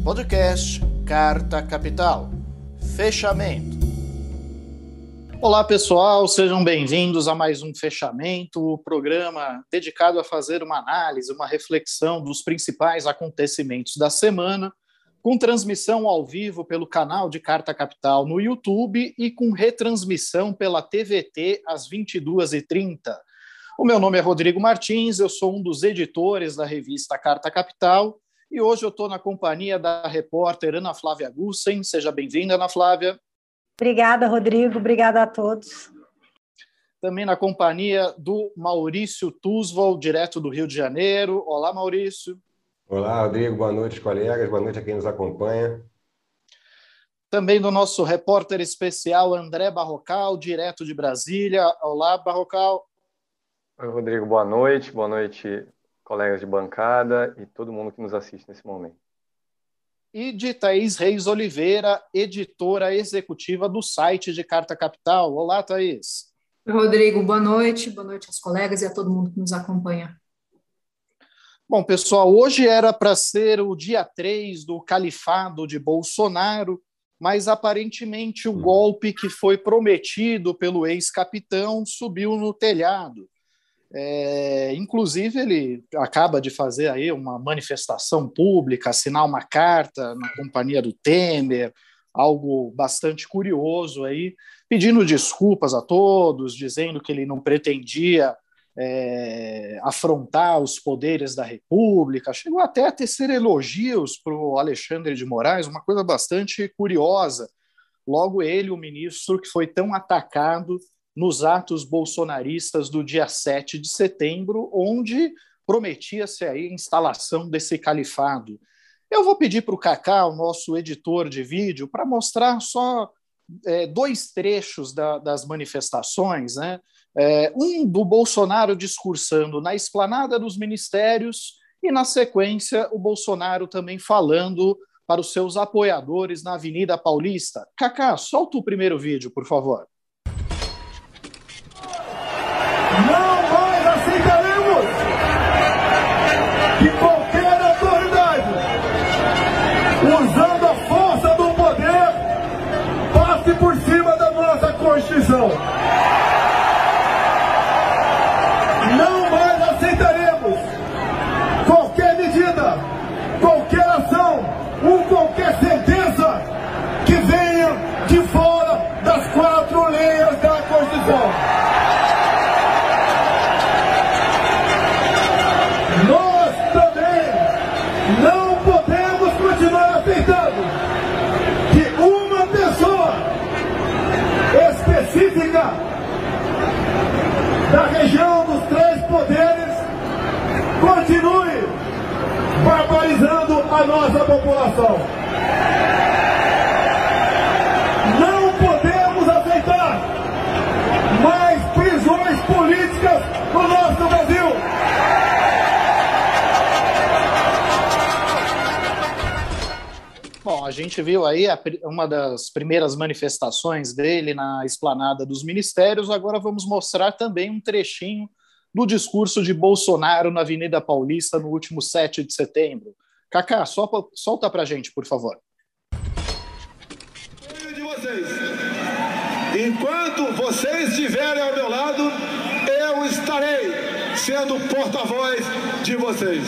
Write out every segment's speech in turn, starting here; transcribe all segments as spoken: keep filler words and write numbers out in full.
Podcast Carta Capital. Fechamento. Olá pessoal, sejam bem-vindos a mais um Fechamento, o programa dedicado a fazer uma análise, uma reflexão dos principais acontecimentos da semana, com transmissão ao vivo pelo canal de Carta Capital no YouTube e com retransmissão pela T V T às vinte e duas e trinta. O meu nome é Rodrigo Martins, eu sou um dos editores da revista Carta Capital e hoje eu estou na companhia da repórter Ana Flávia Gussen. Seja bem-vinda, Ana Flávia. Obrigada, Rodrigo. Obrigada a todos. Também na companhia do Maurício Tusvol, direto do Rio de Janeiro. Olá, Maurício. Olá, Rodrigo. Boa noite, colegas. Boa noite a quem nos acompanha. Também do nosso repórter especial André Barrocal, direto de Brasília. Olá, Barrocal. Oi, Rodrigo. Boa noite. Boa noite, colegas de bancada e todo mundo que nos assiste nesse momento. E de Thaís Reis Oliveira, editora executiva do site de Carta Capital. Olá, Thaís. Oi, Rodrigo. Boa noite. Boa noite aos colegas e a todo mundo que nos acompanha. Bom, pessoal, hoje era para ser o dia três do califado de Bolsonaro, mas aparentemente o golpe que foi prometido pelo ex-capitão subiu no telhado. É, inclusive, ele acaba de fazer aí uma manifestação pública, assinar uma carta na companhia do Temer, algo bastante curioso aí, pedindo desculpas a todos, dizendo que ele não pretendia é, afrontar os poderes da República, chegou até a tecer elogios para o Alexandre de Moraes, uma coisa bastante curiosa. Logo ele, o ministro que foi tão atacado nos atos bolsonaristas do dia sete de setembro, onde prometia-se aí a instalação desse califado. Eu vou pedir para o Cacá, o nosso editor de vídeo, para mostrar só é, dois trechos da, das manifestações, né? É, um do Bolsonaro discursando na esplanada dos ministérios e, na sequência, o Bolsonaro também falando para os seus apoiadores na Avenida Paulista. Cacá, solta o primeiro vídeo, por favor. Não mais aceitaremos que qualquer autoridade, usando a força do poder, passe por cima da nossa Constituição. Não mais aceitaremos qualquer medida, qualquer ação ou qualquer sentença que venha de fora das quatro linhas da Constituição. Nós também não podemos continuar aceitando que uma pessoa específica da região dos três poderes continue barbarizando a nossa população. Não podemos aceitar mais prisões políticas no nosso Brasil. Bom, a gente viu aí a, uma das primeiras manifestações dele na esplanada dos ministérios, agora vamos mostrar também um trechinho do discurso de Bolsonaro na Avenida Paulista no último sete de setembro. Cacá, só, solta pra gente, por favor. De vocês. Enquanto vocês estiverem ao meu lado, eu estarei sendo porta-voz de vocês.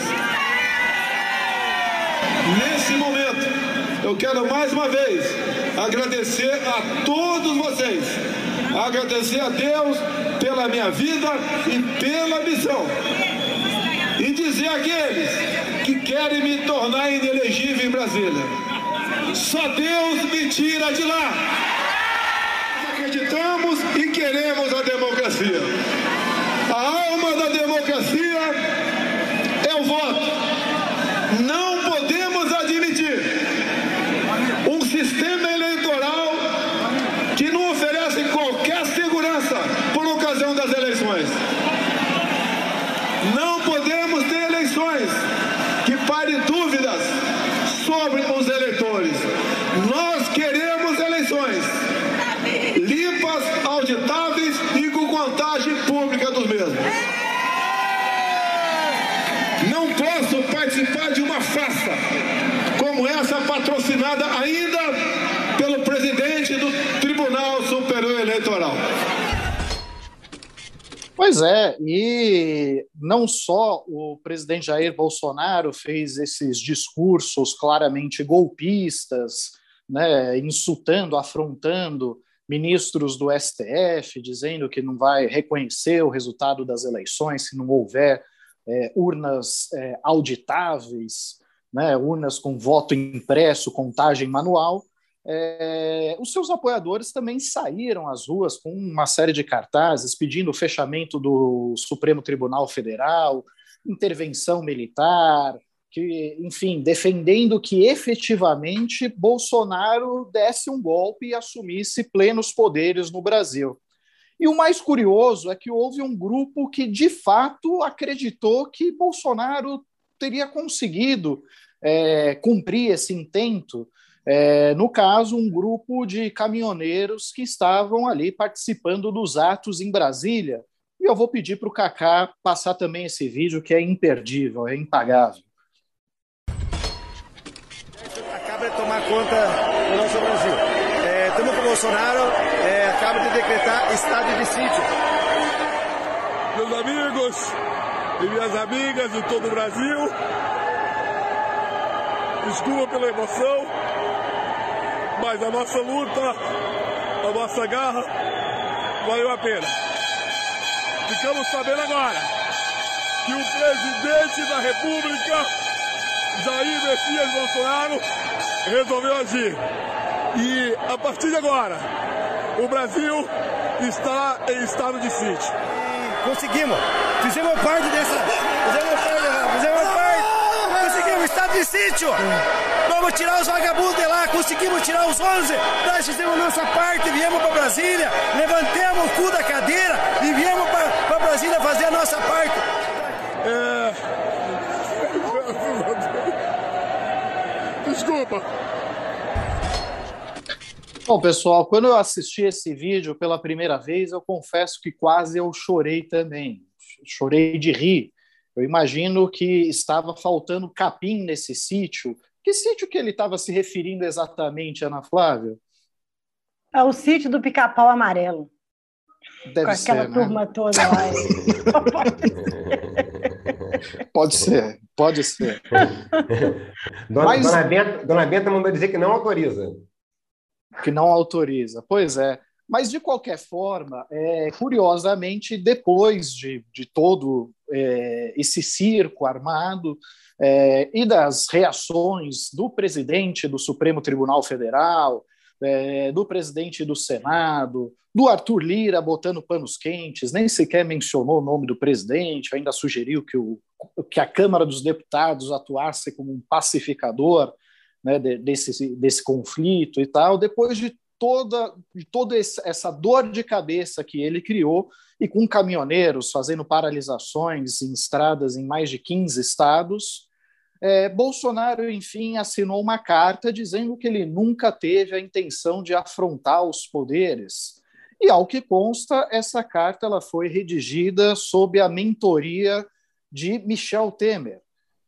Nesse momento, eu quero mais uma vez agradecer a todos vocês, agradecer a Deus pela minha vida e pela missão, e dizer àqueles que querem me tornar inelegível em Brasília: só Deus me tira de lá. Acreditamos e queremos a democracia. A alma da democracia é o voto. Não podemos admitir um sistema eleitoral que não oferece qualquer segurança por ocasião das eleições. Não podemos ter eleições que parem dúvidas sobre os eleitores. Nós queremos eleições limpas, auditáveis e com contagem pública dos mesmos. Não posso participar de uma farsa como essa patrocinada ainda pelo presidente do Tribunal Superior Eleitoral. Pois é, e não só o presidente Jair Bolsonaro fez esses discursos claramente golpistas, né, insultando, afrontando ministros do S T F, dizendo que não vai reconhecer o resultado das eleições se não houver é, urnas é, auditáveis, né, urnas com voto impresso, contagem manual. É, os seus apoiadores também saíram às ruas com uma série de cartazes pedindo o fechamento do Supremo Tribunal Federal, intervenção militar, que, enfim, defendendo que efetivamente Bolsonaro desse um golpe e assumisse plenos poderes no Brasil. E o mais curioso é que houve um grupo que, de fato, acreditou que Bolsonaro teria conseguido é, cumprir esse intento. É, no caso, um grupo de caminhoneiros que estavam ali participando dos atos em Brasília. E eu vou pedir para o Kaká passar também esse vídeo, que é imperdível, é impagável. Acaba de tomar conta do nosso Brasil. Estamos é, com o Bolsonaro, é, acaba de decretar estado de sítio. Meus amigos e minhas amigas de todo o Brasil, desculpa pela emoção, mas a nossa luta, a nossa garra, valeu a pena. Ficamos sabendo agora que o presidente da República, Jair Messias Bolsonaro, resolveu agir. E, a partir de agora, o Brasil está em estado de sítio. E conseguimos. Fizemos parte dessa... Fizemos parte... Fizemos parte... Conseguimos estado de sítio. Vamos tirar os vagabundos de lá, conseguimos tirar os onze, nós fizemos nossa parte, viemos para Brasília, levantemos o cu da cadeira e viemos para Brasília fazer a nossa parte. É... Desculpa. Bom, pessoal, quando eu assisti esse vídeo pela primeira vez, eu confesso que quase eu chorei também. Chorei de rir. Eu imagino que estava faltando capim nesse sítio. Que sítio que ele estava se referindo exatamente, Ana Flávia? É o sítio do Pica-Pau Amarelo. Deve com aquela ser, turma né? toda lá. Pode ser, pode ser. Dona, Mas... Dona, Benta, Dona Benta mandou dizer que não autoriza. Que não autoriza, pois é. Mas, de qualquer forma, é, curiosamente, depois de, de todo é, esse circo armado é, e das reações do presidente do Supremo Tribunal Federal, é, do presidente do Senado, do Arthur Lira botando panos quentes, nem sequer mencionou o nome do presidente, ainda sugeriu que, o, que a Câmara dos Deputados atuasse como um pacificador, né, desse, desse conflito e tal, depois de toda, de toda essa dor de cabeça que ele criou, e com caminhoneiros fazendo paralisações em estradas em mais de quinze estados, é, Bolsonaro, enfim, assinou uma carta dizendo que ele nunca teve a intenção de afrontar os poderes. E, ao que consta, essa carta ela foi redigida sob a mentoria de Michel Temer.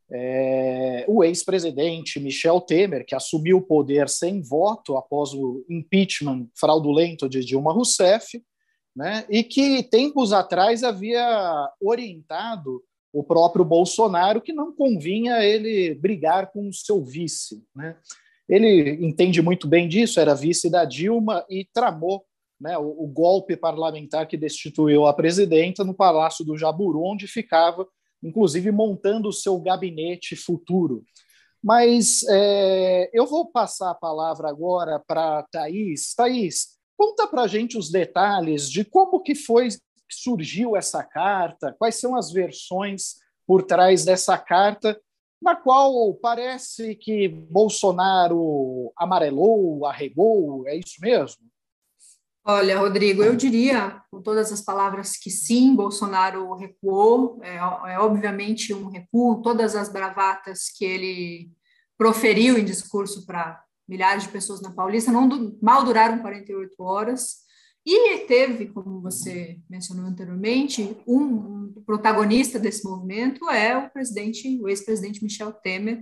É, o ex-presidente Michel Temer, que assumiu o poder sem voto após o impeachment fraudulento de Dilma Rousseff, né, e que tempos atrás havia orientado o próprio Bolsonaro que não convinha ele brigar com o seu vice, né? Ele entende muito bem disso, era vice da Dilma e tramou, né, o, o golpe parlamentar que destituiu a presidenta no Palácio do Jaburu, onde ficava inclusive montando o seu gabinete futuro. Mas é, eu vou passar a palavra agora para a Thaís. Thaís, conta para a gente os detalhes de como que foi que surgiu essa carta, quais são as versões por trás dessa carta, na qual parece que Bolsonaro amarelou, arregou, é isso mesmo? Olha, Rodrigo, eu diria, com todas as palavras, que sim, Bolsonaro recuou, é, é obviamente um recuo, todas as bravatas que ele proferiu em discurso para milhares de pessoas na Paulista não du- mal duraram quarenta e oito horas, e teve, como você mencionou anteriormente, um, um protagonista desse movimento é o presidente, o ex-presidente Michel Temer,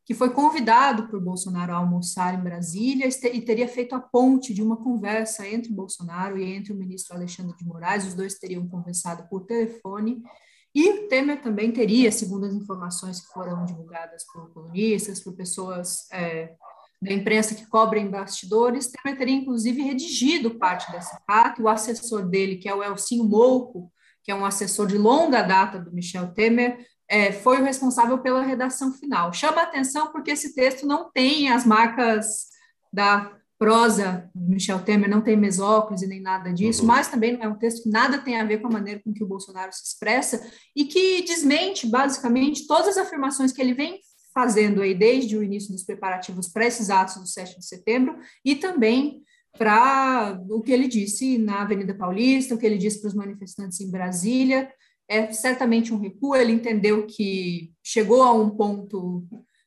que foi convidado por Bolsonaro a almoçar em Brasília e teria feito a ponte de uma conversa entre Bolsonaro e entre o ministro Alexandre de Moraes. Os dois teriam conversado por telefone. E Temer também teria, segundo as informações que foram divulgadas por colunistas, por pessoas é, da imprensa que cobrem bastidores, Temer teria, inclusive, redigido parte dessa carta. O assessor dele, que é o Elcinho Mouco, que é um assessor de longa data do Michel Temer, É, foi o responsável pela redação final. Chama a atenção porque esse texto não tem as marcas da prosa do Michel Temer, não tem mesóclise nem nada disso, uhum. Mas também não é um texto que nada tem a ver com a maneira com que o Bolsonaro se expressa e que desmente, basicamente, todas as afirmações que ele vem fazendo aí desde o início dos preparativos para esses atos do sete de setembro e também para o que ele disse na Avenida Paulista, o que ele disse para os manifestantes em Brasília. É certamente um recuo. Ele entendeu que chegou a um ponto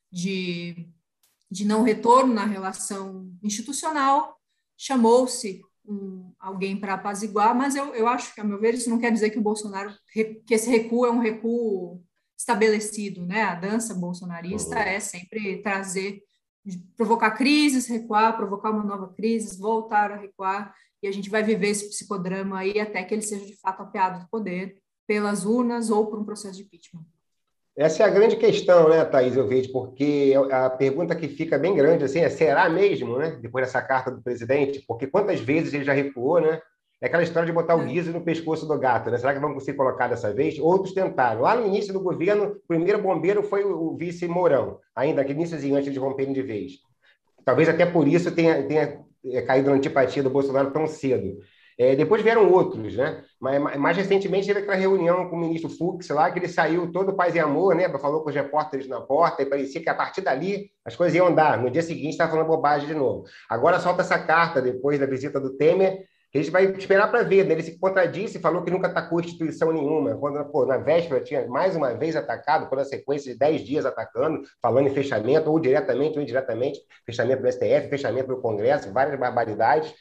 de, de não retorno na relação institucional, chamou-se um, alguém para apaziguar, mas eu, eu acho que, a meu ver, isso não quer dizer que o Bolsonaro, que esse recuo é um recuo estabelecido, né? A dança bolsonarista uhum. é sempre trazer, provocar crises, recuar, provocar uma nova crise, voltar a recuar, e a gente vai viver esse psicodrama aí até que ele seja de fato apeado do poder, pelas urnas ou por um processo de impeachment. Essa é a grande questão, né, Thaís, eu vejo, porque a pergunta que fica bem grande assim, é, será mesmo, né, depois dessa carta do presidente? Porque quantas vezes ele já recuou, né? É aquela história de botar o guiso no pescoço do gato, né? Será que vão conseguir colocar dessa vez? Outros tentaram. Lá no início do governo, o primeiro bombeiro foi o vice Mourão, ainda que iníciozinho, antes de romperem de vez. Talvez até por isso tenha, tenha caído na antipatia do Bolsonaro tão cedo. É, depois vieram outros, né? Mas, mais recentemente teve aquela reunião com o ministro Fux lá, que ele saiu todo paz e amor, né? Falou com os repórteres na porta e parecia que a partir dali as coisas iam andar. No dia seguinte estava falando bobagem de novo. Agora solta essa carta depois da visita do Temer, que a gente vai esperar para ver, né? Ele se contradisse e falou que nunca atacou instituição nenhuma. Quando, pô, na véspera tinha mais uma vez atacado, por uma sequência de dez dias atacando, falando em fechamento, ou diretamente ou indiretamente, fechamento do S T F, fechamento do Congresso, várias barbaridades.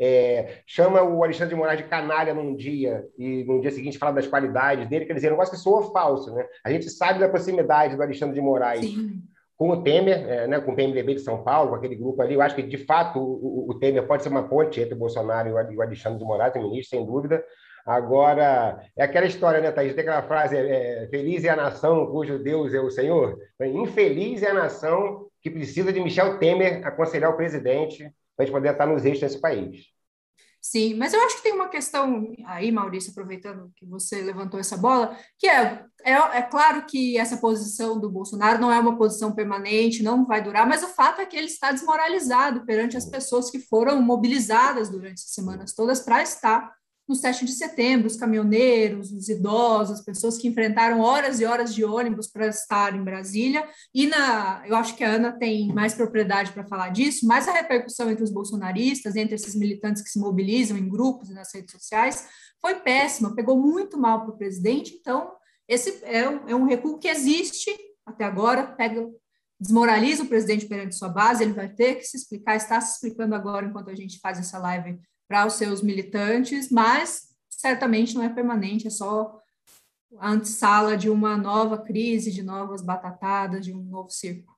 É, chama o Alexandre de Moraes de canalha num dia e no dia seguinte fala das qualidades dele, quer dizer, um negócio que soa falso, né? A gente sabe da proximidade do Alexandre de Moraes Sim. com o Temer, é, né, com o P M D B de São Paulo, com aquele grupo ali. Eu acho que, de fato, o, o Temer pode ser uma ponte entre o Bolsonaro e o Alexandre de Moraes, o ministro, sem dúvida. Agora, é aquela história, né, Thaís? Tem aquela frase, é, feliz é a nação cujo Deus é o Senhor. Infeliz é a nação que precisa de Michel Temer aconselhar o presidente para a gente poder estar nos eixos desse país. Sim, mas eu acho que tem uma questão aí, Maurício, aproveitando que você levantou essa bola, que é, é, é claro que essa posição do Bolsonaro não é uma posição permanente, não vai durar, mas o fato é que ele está desmoralizado perante as pessoas que foram mobilizadas durante essas semanas todas para estar no sete de setembro, os caminhoneiros, os idosos, as pessoas que enfrentaram horas e horas de ônibus para estar em Brasília, e na, eu acho que a Ana tem mais propriedade para falar disso, mas a repercussão entre os bolsonaristas, entre esses militantes que se mobilizam em grupos e nas redes sociais, foi péssima, pegou muito mal para o presidente. Então esse é um, é um recuo que existe até agora, pega, desmoraliza o presidente perante sua base, ele vai ter que se explicar, está se explicando agora enquanto a gente faz essa live para os seus militantes, mas certamente não é permanente, é só a antessala de uma nova crise, de novas batatadas, de um novo circo.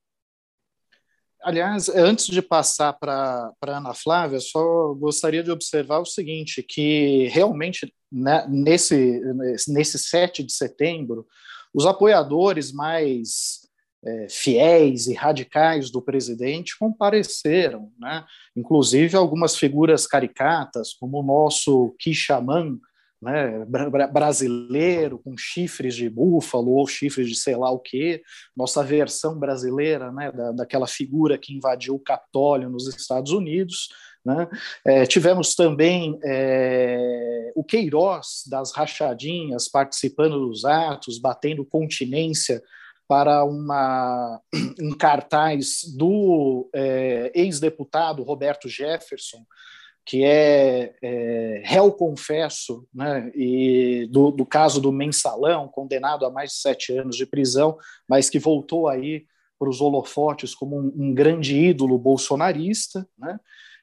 Aliás, antes de passar para a Ana Flávia, só gostaria de observar o seguinte, que realmente, né, nesse, nesse sete de setembro, os apoiadores mais É, fiéis e radicais do presidente compareceram, né? Inclusive algumas figuras caricatas, como o nosso Quixamã, né, bra- brasileiro, com chifres de búfalo ou chifres de sei lá o quê, nossa versão brasileira, né, da, daquela figura que invadiu o Capitólio nos Estados Unidos, né? É, tivemos também é, o Queiroz das rachadinhas participando dos atos, batendo continência para uma, um cartaz do é, ex-deputado Roberto Jefferson, que é, é réu confesso, né, e do, do caso do Mensalão, condenado a mais de sete anos de prisão, mas que voltou aí para os holofotes como um, um grande ídolo bolsonarista, né,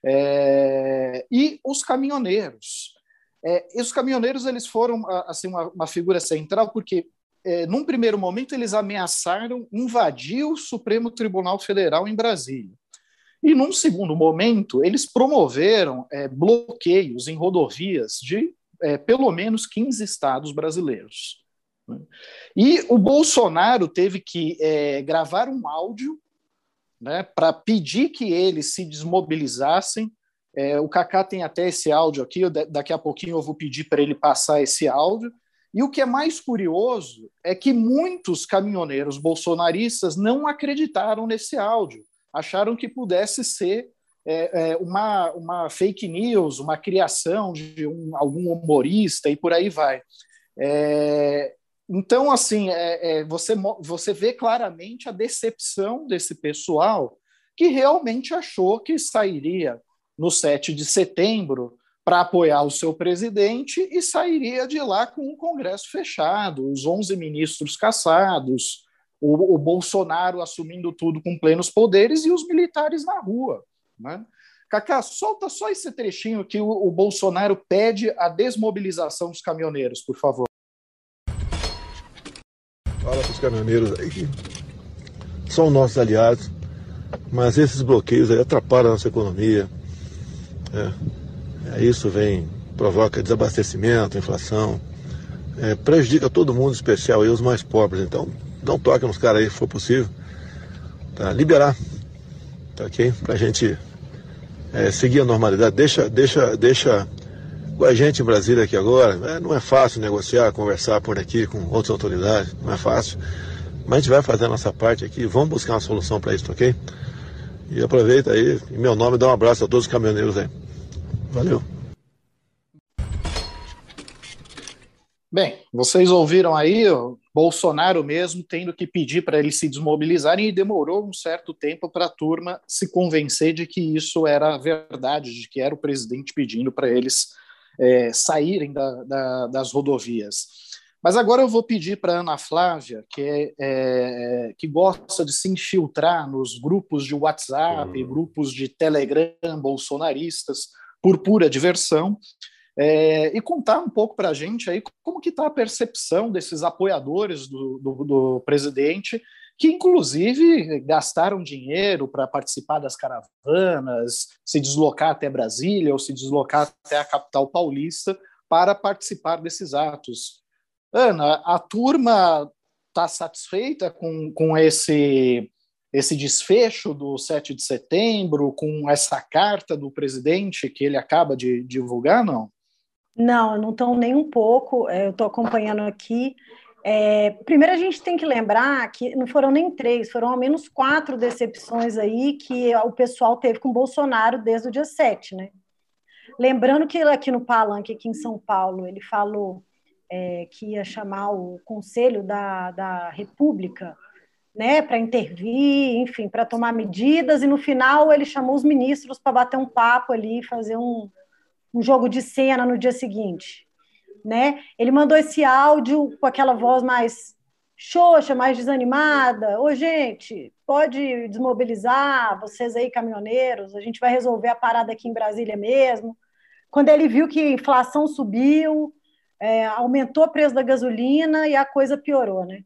é, e os caminhoneiros. É, e os caminhoneiros eles foram assim, uma, uma figura central, porque é, num primeiro momento, eles ameaçaram invadir o Supremo Tribunal Federal em Brasília. E, num segundo momento, eles promoveram é, bloqueios em rodovias de é, pelo menos quinze estados brasileiros. E o Bolsonaro teve que é, gravar um áudio, né, para pedir que eles se desmobilizassem. É, o Kaká tem até esse áudio aqui, eu, daqui a pouquinho eu vou pedir para ele passar esse áudio. E o que é mais curioso é que muitos caminhoneiros bolsonaristas não acreditaram nesse áudio, acharam que pudesse ser é, é, uma, uma fake news, uma criação de um, algum humorista e por aí vai. É, então, assim, é, é, você, você vê claramente a decepção desse pessoal que realmente achou que sairia no sete de setembro para apoiar o seu presidente e sairia de lá com o Congresso fechado, os onze ministros cassados, o, o Bolsonaro assumindo tudo com plenos poderes e os militares na rua, né? Kaká, solta só esse trechinho que o, o Bolsonaro pede a desmobilização dos caminhoneiros, por favor. Fala para os caminhoneiros aí que são nossos aliados, mas esses bloqueios aí atrapalham a nossa economia. É, é, isso vem, provoca desabastecimento, inflação, é, prejudica todo mundo, em especial aí, os mais pobres. Então, dá um toque nos caras aí, se for possível, tá? Liberar, tá, ok? Pra gente é, seguir a normalidade. Deixa, deixa, deixa com a gente em Brasília aqui agora. É, não é fácil negociar, conversar por aqui com outras autoridades, não é fácil. Mas a gente vai fazer a nossa parte aqui, vamos buscar uma solução para isso, ok? E aproveita aí, em meu nome, dá um abraço a todos os caminhoneiros aí. Valeu. Bem, vocês ouviram aí o Bolsonaro mesmo tendo que pedir para eles se desmobilizarem e demorou um certo tempo para a turma se convencer de que isso era verdade, de que era o presidente pedindo para eles é, saírem da, da, das rodovias. Mas agora eu vou pedir para a Ana Flávia, que, é, é, que gosta de se infiltrar nos grupos de WhatsApp, uhum. grupos de Telegram bolsonaristas, por pura diversão, é, e contar um pouco para a gente aí como que está a percepção desses apoiadores do, do, do presidente, que inclusive gastaram dinheiro para participar das caravanas, se deslocar até Brasília ou se deslocar até a capital paulista para participar desses atos. Ana, a turma está satisfeita com, com esse, esse desfecho do sete de setembro, com essa carta do presidente que ele acaba de divulgar, não? Não, não estão nem um pouco. Eu estou acompanhando aqui. É, primeiro, a gente tem que lembrar que não foram nem três, foram ao menos quatro decepções aí que o pessoal teve com o Bolsonaro desde o dia sete, né? Lembrando que aqui no Palanque, aqui em São Paulo, ele falou É, que ia chamar o Conselho da, da República, né, para intervir, enfim, para tomar medidas, e no final ele chamou os ministros para bater um papo ali, fazer um, um jogo de cena no dia seguinte, né? Ele mandou esse áudio com aquela voz mais xoxa, mais desanimada. Ô, gente, pode desmobilizar, vocês aí, caminhoneiros, a gente vai resolver a parada aqui em Brasília mesmo. Quando ele viu que a inflação subiu, É, aumentou o preço da gasolina e a coisa piorou, né?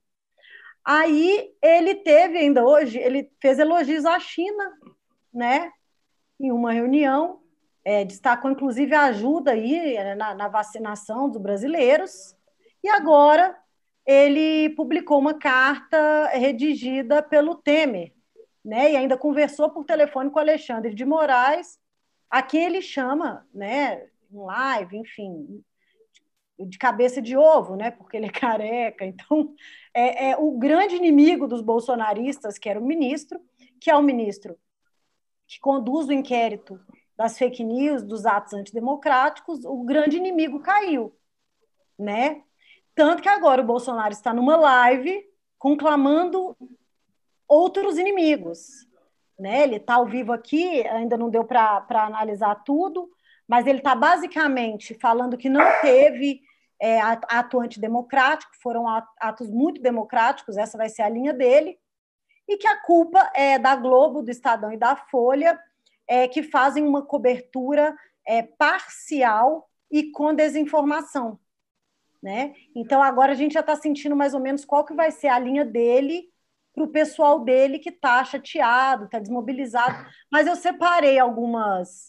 Aí ele teve ainda hoje, ele fez elogios à China, né? Em uma reunião, é, destacou inclusive a ajuda aí na, na vacinação dos brasileiros, e agora ele publicou uma carta redigida pelo Temer, né? E ainda conversou por telefone com o Alexandre de Moraes, a quem ele chama, né? Em live, enfim, de cabeça de ovo, né? Porque ele é careca. Então, é, é o grande inimigo dos bolsonaristas, que era o ministro, que é o ministro que conduz o inquérito das fake news, dos atos antidemocráticos, o grande inimigo caiu, né? Tanto que agora o Bolsonaro está numa live conclamando outros inimigos, né? Ele está ao vivo aqui, ainda não deu para analisar tudo, mas ele está basicamente falando que não teve é, ato antidemocrático, foram atos muito democráticos, essa vai ser a linha dele, e que a culpa é da Globo, do Estadão e da Folha, é, que fazem uma cobertura é, parcial e com desinformação, né? Então, agora a gente já está sentindo mais ou menos qual que vai ser a linha dele para o pessoal dele que está chateado, está desmobilizado. Mas eu separei algumas,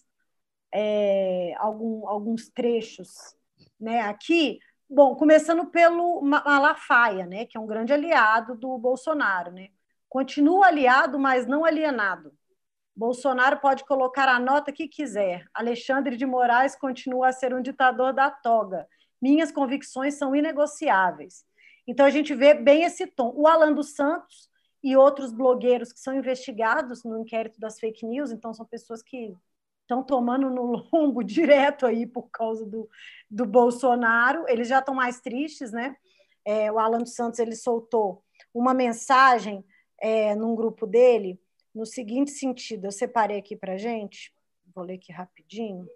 é, algum, alguns trechos, né, aqui. Bom, começando pelo Malafaia, né, que é um grande aliado do Bolsonaro, né? Continua aliado, mas não alienado. Bolsonaro pode colocar a nota que quiser. Alexandre de Moraes continua a ser um ditador da toga. Minhas convicções são inegociáveis. Então, a gente vê bem esse tom. O Alan dos Santos e outros blogueiros que são investigados no inquérito das fake news, então são pessoas que estão tomando no lombo direto aí por causa do, do Bolsonaro, eles já estão mais tristes, né? É, o Alan dos Santos, ele soltou uma mensagem é, num grupo dele, no seguinte sentido, eu separei aqui para a gente, vou ler aqui rapidinho.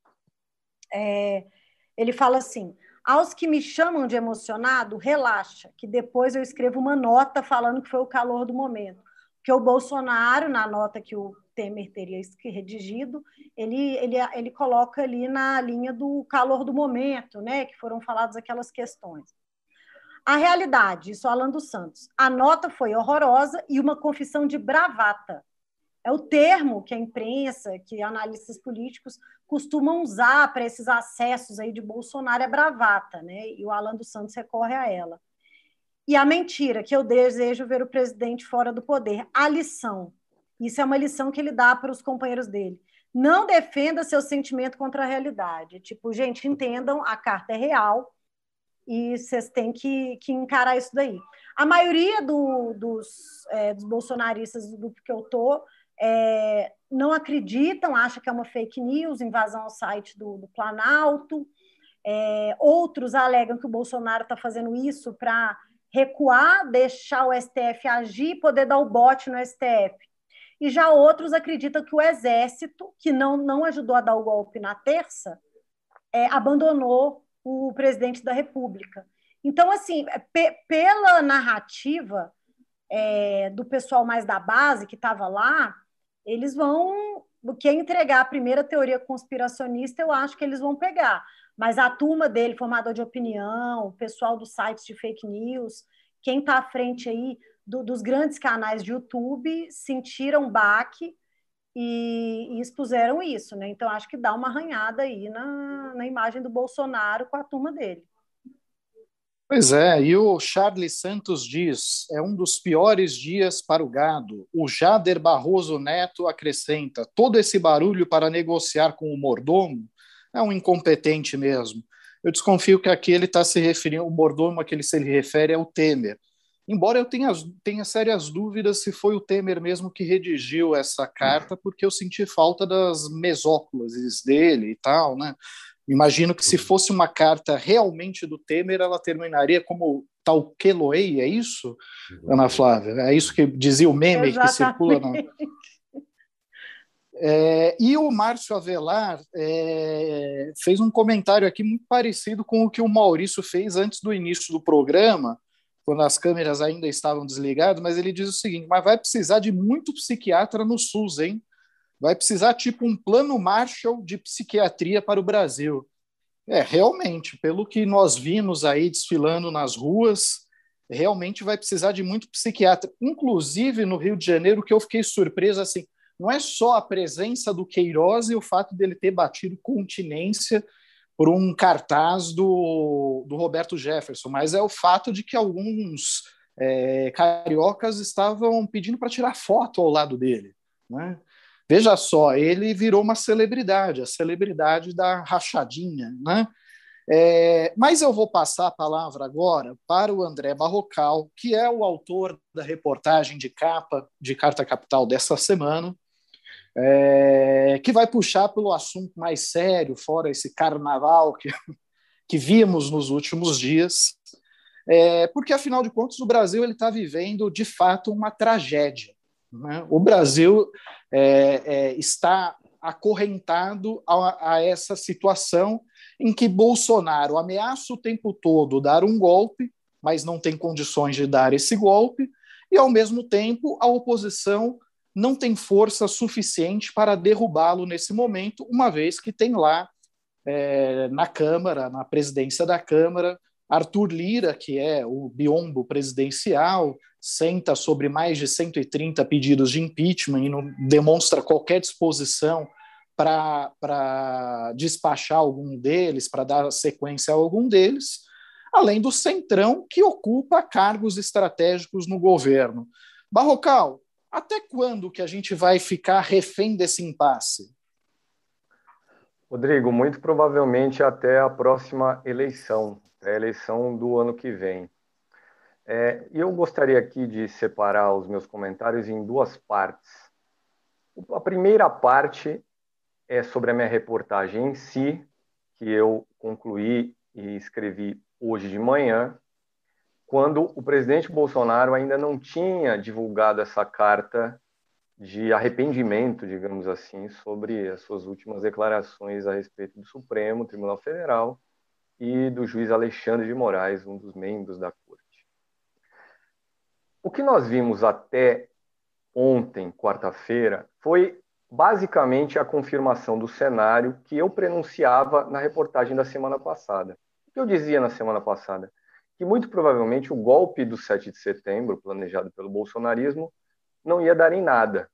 É, ele fala assim: aos que me chamam de emocionado, relaxa, que depois eu escrevo uma nota falando que foi o calor do momento. Porque o Bolsonaro, na nota que o Temer teria redigido, ele, ele, ele coloca ali na linha do calor do momento, né, que foram faladas aquelas questões. A realidade, isso Alan dos Santos, a nota foi horrorosa e uma confissão de bravata. É o termo que a imprensa, que analistas políticos costumam usar para esses acessos aí de Bolsonaro, é bravata, né? E o Alan dos Santos recorre a ela. E a mentira, que eu desejo ver o presidente fora do poder. A lição. Isso é uma lição que ele dá para os companheiros dele. Não defenda seu sentimento contra a realidade. Tipo, gente, entendam, a carta é real e vocês têm que, que encarar isso daí. A maioria do, dos, é, dos bolsonaristas do grupo que eu estou é, não acreditam, acham que é uma fake news, invasão ao site do, do Planalto. É, outros alegam que o Bolsonaro está fazendo isso para recuar, deixar o S T F agir e poder dar o bote no S T F. E já outros acreditam que o Exército, que não, não ajudou a dar o golpe na terça, é, abandonou o presidente da República. Então, assim, pe- pela narrativa é, do pessoal mais da base que estava lá, eles vão... O que é entregar a primeira teoria conspiracionista, eu acho que eles vão pegar. Mas a turma dele, formador de opinião, o pessoal dos sites de fake news, quem está à frente aí do, dos grandes canais de YouTube, sentiram baque e, e expuseram isso, né? Então, acho que dá uma arranhada aí na, na imagem do Bolsonaro com a turma dele. Pois é, e o Charles Santos diz, é um dos piores dias para o gado. O Jader Barroso Neto acrescenta, todo esse barulho para negociar com o mordomo é um incompetente mesmo. Eu desconfio que aqui ele está se referindo, o mordomo a que ele se refere é o Temer. Embora eu tenha, tenha sérias dúvidas se foi o Temer mesmo que redigiu essa carta, porque eu senti falta das mesóclises dele e tal, né? Imagino que se fosse uma carta realmente do Temer, ela terminaria como tal Keloei, é isso, Ana Flávia? É isso que dizia o meme Exatamente. Que circula na... É, e o Márcio Avelar é, fez um comentário aqui muito parecido com o que o Maurício fez antes do início do programa, quando as câmeras ainda estavam desligadas, mas ele diz o seguinte, mas vai precisar de muito psiquiatra no SUS, hein? Vai precisar tipo um plano Marshall de psiquiatria para o Brasil. É, realmente, pelo que nós vimos aí desfilando nas ruas, realmente vai precisar de muito psiquiatra. Inclusive, no Rio de Janeiro, que eu fiquei surpreso, assim, não é só a presença do Queiroz e o fato dele ter batido continência por um cartaz do, do Roberto Jefferson, mas é o fato de que alguns é, cariocas estavam pedindo para tirar foto ao lado dele, né? Veja só, ele virou uma celebridade, a celebridade da rachadinha, né? É, mas eu vou passar a palavra agora para o André Barrocal, que é o autor da reportagem de capa de Carta Capital dessa semana, é, que vai puxar pelo assunto mais sério, fora esse carnaval que, que vimos nos últimos dias, é, porque, afinal de contas, o Brasil está vivendo, de fato, uma tragédia. Né? O Brasil é, é, está acorrentado a, a essa situação em que Bolsonaro ameaça o tempo todo dar um golpe, mas não tem condições de dar esse golpe, e, ao mesmo tempo, a oposição não tem força suficiente para derrubá-lo nesse momento, uma vez que tem lá é, na Câmara, na presidência da Câmara, Arthur Lira, que é o biombo presidencial, senta sobre mais de cento e trinta pedidos de impeachment e não demonstra qualquer disposição para despachar algum deles, para dar sequência a algum deles, além do Centrão, que ocupa cargos estratégicos no governo. Barrocal, até quando que a gente vai ficar refém desse impasse? Rodrigo, muito provavelmente até a próxima eleição, a eleição do ano que vem. É, eu gostaria aqui de separar os meus comentários em duas partes. A primeira parte é sobre a minha reportagem em si, que eu concluí e escrevi hoje de manhã, quando o presidente Bolsonaro ainda não tinha divulgado essa carta de arrependimento, digamos assim, sobre as suas últimas declarações a respeito do Supremo Tribunal Federal e do juiz Alexandre de Moraes, um dos membros da Corte. O que nós vimos até ontem, quarta-feira, foi basicamente a confirmação do cenário que eu prenunciava na reportagem da semana passada. O que eu dizia na semana passada? Que muito provavelmente o golpe do sete de setembro, planejado pelo bolsonarismo, não ia dar em nada.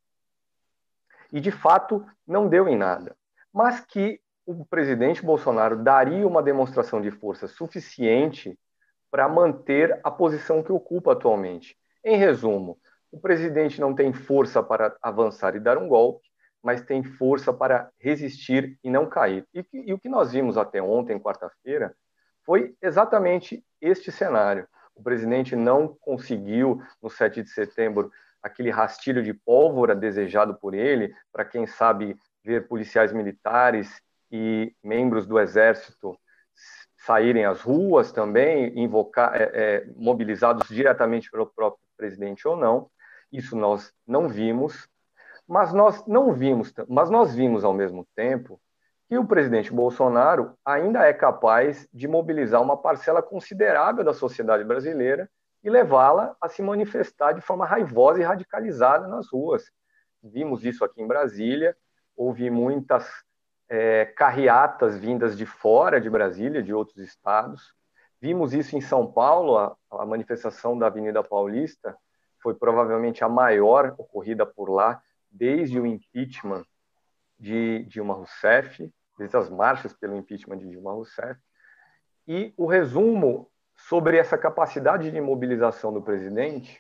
E, de fato, não deu em nada. Mas que o presidente Bolsonaro daria uma demonstração de força suficiente para manter a posição que ocupa atualmente. Em resumo, o presidente não tem força para avançar e dar um golpe, mas tem força para resistir e não cair. E, e o que nós vimos até ontem, quarta-feira, foi exatamente este cenário. O presidente não conseguiu, no sete de setembro, aquele rastilho de pólvora desejado por ele, para quem sabe ver policiais militares e membros do Exército saírem às ruas também, invocar, é, é, mobilizados diretamente pelo próprio presidente ou não. Isso nós não vimos, mas nós não vimos, mas nós vimos ao mesmo tempo que o presidente Bolsonaro ainda é capaz de mobilizar uma parcela considerável da sociedade brasileira e levá-la a se manifestar de forma raivosa e radicalizada nas ruas. Vimos isso aqui em Brasília, houve muitas é, carreatas vindas de fora de Brasília, de outros estados. Vimos isso em São Paulo, a, a manifestação da Avenida Paulista foi provavelmente a maior ocorrida por lá desde o impeachment de Dilma Rousseff, desde as marchas pelo impeachment de Dilma Rousseff. E o resumo sobre essa capacidade de mobilização do presidente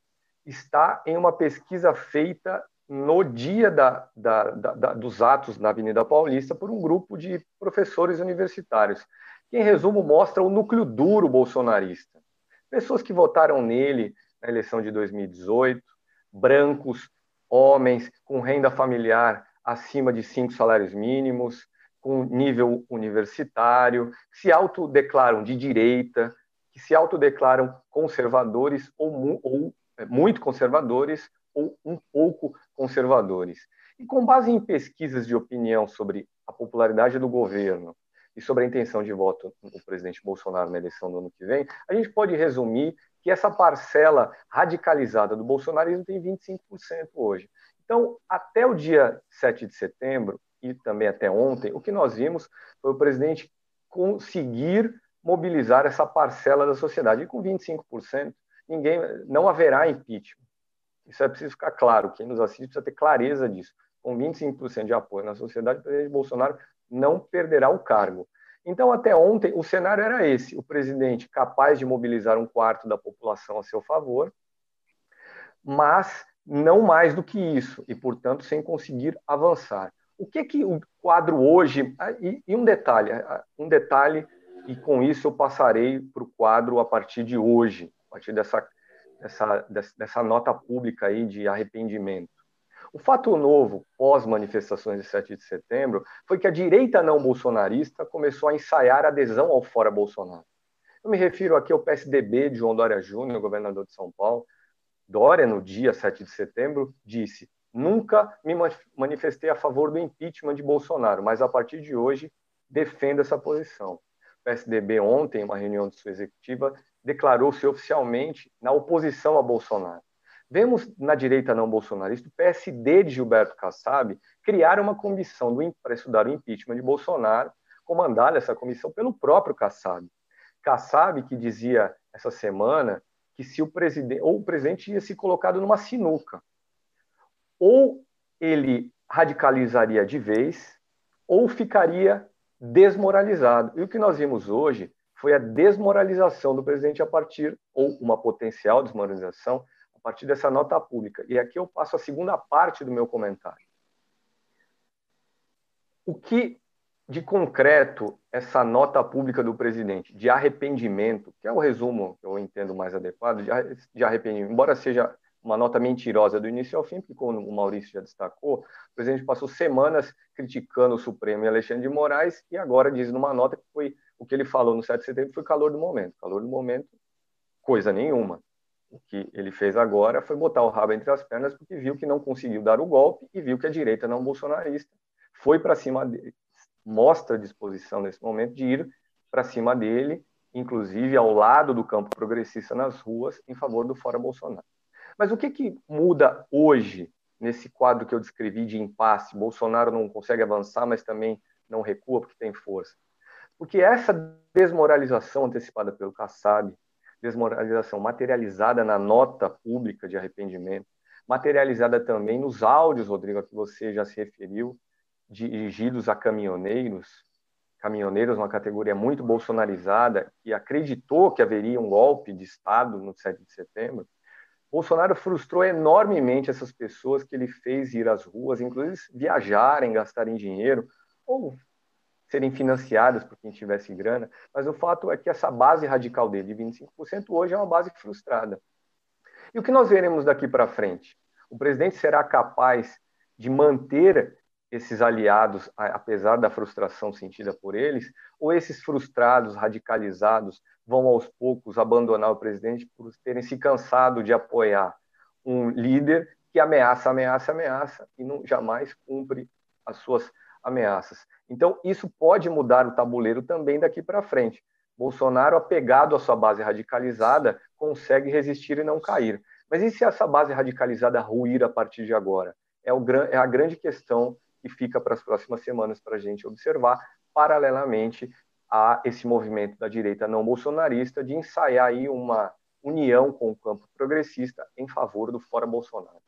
está em uma pesquisa feita no dia da, da, da, dos atos na Avenida Paulista por um grupo de professores universitários, que, em resumo, mostra o núcleo duro bolsonarista. Pessoas que votaram nele na eleição de dois mil e dezoito, brancos, homens com renda familiar acima de cinco salários mínimos, com nível universitário, que se autodeclaram de direita, que se autodeclaram conservadores ou, ou muito conservadores ou um pouco conservadores. E com base em pesquisas de opinião sobre a popularidade do governo e sobre a intenção de voto do presidente Bolsonaro na eleição do ano que vem, a gente pode resumir que essa parcela radicalizada do bolsonarismo tem vinte e cinco por cento hoje. Então, até o dia sete de setembro, e também até ontem, o que nós vimos foi o presidente conseguir mobilizar essa parcela da sociedade. E com vinte e cinco por cento, ninguém, não haverá impeachment. Isso é preciso ficar claro. Quem nos assiste precisa ter clareza disso. Com vinte e cinco por cento de apoio na sociedade, o presidente Bolsonaro não perderá o cargo. Então, até ontem, o cenário era esse. O presidente capaz de mobilizar um quarto da população a seu favor, mas não mais do que isso, e, portanto, sem conseguir avançar. O que que o quadro hoje... E, e um detalhe, um detalhe, e com isso eu passarei para o quadro a partir de hoje, a partir dessa, dessa, dessa nota pública aí de arrependimento. O fato novo, pós-manifestações de sete de setembro, foi que a direita não bolsonarista começou a ensaiar adesão ao Fora Bolsonaro. Eu me refiro aqui ao P S D B de João Dória Júnior, governador de São Paulo. Dória, no dia sete de setembro, disse: nunca me manifestei a favor do impeachment de Bolsonaro, mas a partir de hoje defendo essa posição. O P S D B ontem, em uma reunião de sua executiva, declarou-se oficialmente na oposição a Bolsonaro. Vemos na direita não bolsonarista o P S D de Gilberto Kassab criar uma comissão para estudar o impeachment de Bolsonaro, comandada essa comissão pelo próprio Kassab. Kassab, que dizia essa semana que se o presidente, ou o presidente ia se colocado numa sinuca, ou ele radicalizaria de vez, ou ficaria desmoralizado. E o que nós vimos hoje foi a desmoralização do presidente a partir, ou uma potencial desmoralização, a partir dessa nota pública. E aqui eu passo a segunda parte do meu comentário. O que de concreto essa nota pública do presidente de arrependimento, que é o resumo que eu entendo mais adequado, de arrependimento, embora seja uma nota mentirosa do início ao fim, porque como o Maurício já destacou, o presidente passou semanas criticando o Supremo e Alexandre de Moraes e agora diz numa nota que foi o que ele falou no sete de setembro foi calor do momento. Calor do momento, coisa nenhuma. O que ele fez agora foi botar o rabo entre as pernas porque viu que não conseguiu dar o golpe e viu que a direita não bolsonarista foi para cima dele, mostra disposição nesse momento de ir para cima dele, inclusive ao lado do campo progressista nas ruas, em favor do Fora Bolsonaro. Mas o que, que muda hoje, nesse quadro que eu descrevi de impasse? Bolsonaro não consegue avançar, mas também não recua porque tem força. Porque essa desmoralização antecipada pelo Kassab, desmoralização materializada na nota pública de arrependimento, materializada também nos áudios, Rodrigo, a que você já se referiu, dirigidos a caminhoneiros, caminhoneiros, uma categoria muito bolsonarizada, que acreditou que haveria um golpe de Estado no sete de setembro, Bolsonaro frustrou enormemente essas pessoas que ele fez ir às ruas, inclusive viajarem, gastarem dinheiro, ou serem financiadas por quem tivesse grana, mas o fato é que essa base radical dele, de vinte e cinco por cento, hoje é uma base frustrada. E o que nós veremos daqui para frente? O presidente será capaz de manter esses aliados, apesar da frustração sentida por eles, ou esses frustrados, radicalizados, vão aos poucos abandonar o presidente por terem se cansado de apoiar um líder que ameaça, ameaça, ameaça e não, jamais cumpre as suas ameaças. Então, isso pode mudar o tabuleiro também daqui para frente. Bolsonaro, apegado à sua base radicalizada, consegue resistir e não cair. Mas e se essa base radicalizada ruir a partir de agora? É, o, é a grande questão que fica para as próximas semanas para a gente observar, paralelamente a esse movimento da direita não bolsonarista de ensaiar aí uma união com o campo progressista em favor do Fora Bolsonaro.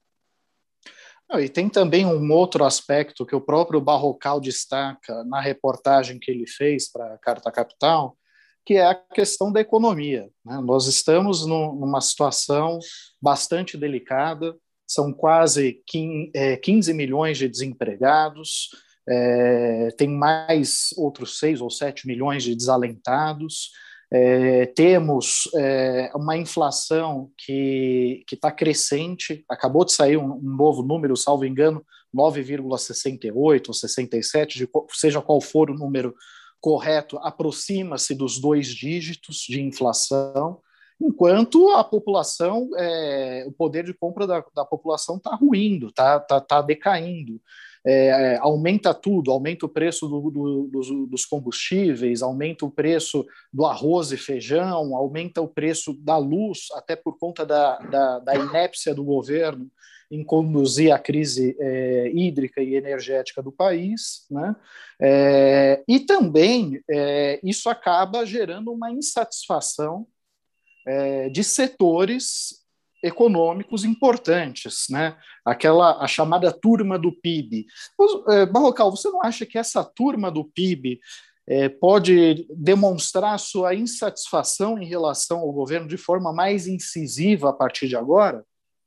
E tem também um outro aspecto que o próprio Barrocal destaca na reportagem que ele fez para a Carta Capital, que é a questão da economia, né? Nós estamos no, numa situação bastante delicada, são quase quinze milhões de desempregados, é, tem mais outros seis ou sete milhões de desalentados, é, temos é, uma inflação que está crescente, acabou de sair um, um novo número, salvo engano, nove vírgula sessenta e oito ou sessenta e sete, de, seja qual for o número correto, aproxima-se dos dois dígitos de inflação, enquanto a população, é, o poder de compra da, da população está ruindo, está tá, tá decaindo. É, aumenta tudo, aumenta o preço do, do, dos, dos combustíveis, aumenta o preço do arroz e feijão, aumenta o preço da luz, até por conta da, da, da inépcia do governo em conduzir a crise é, hídrica e energética do país, né? É, e também é, isso acaba gerando uma insatisfação é, de setores econômicos importantes, né? Aquela a chamada turma do P I B. É, Barrocal, você não acha que essa turma do P I B é, pode demonstrar sua insatisfação em relação ao governo de forma mais incisiva a partir de agora?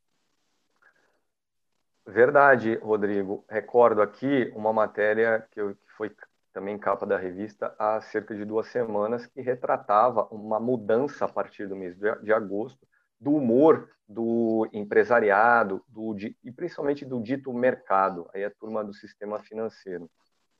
Verdade, Rodrigo. Recordo aqui uma matéria que, eu, que foi também capa da revista há cerca de duas semanas, que retratava uma mudança a partir do mês de, de agosto do humor do empresariado do, e principalmente do dito mercado, aí a turma do sistema financeiro.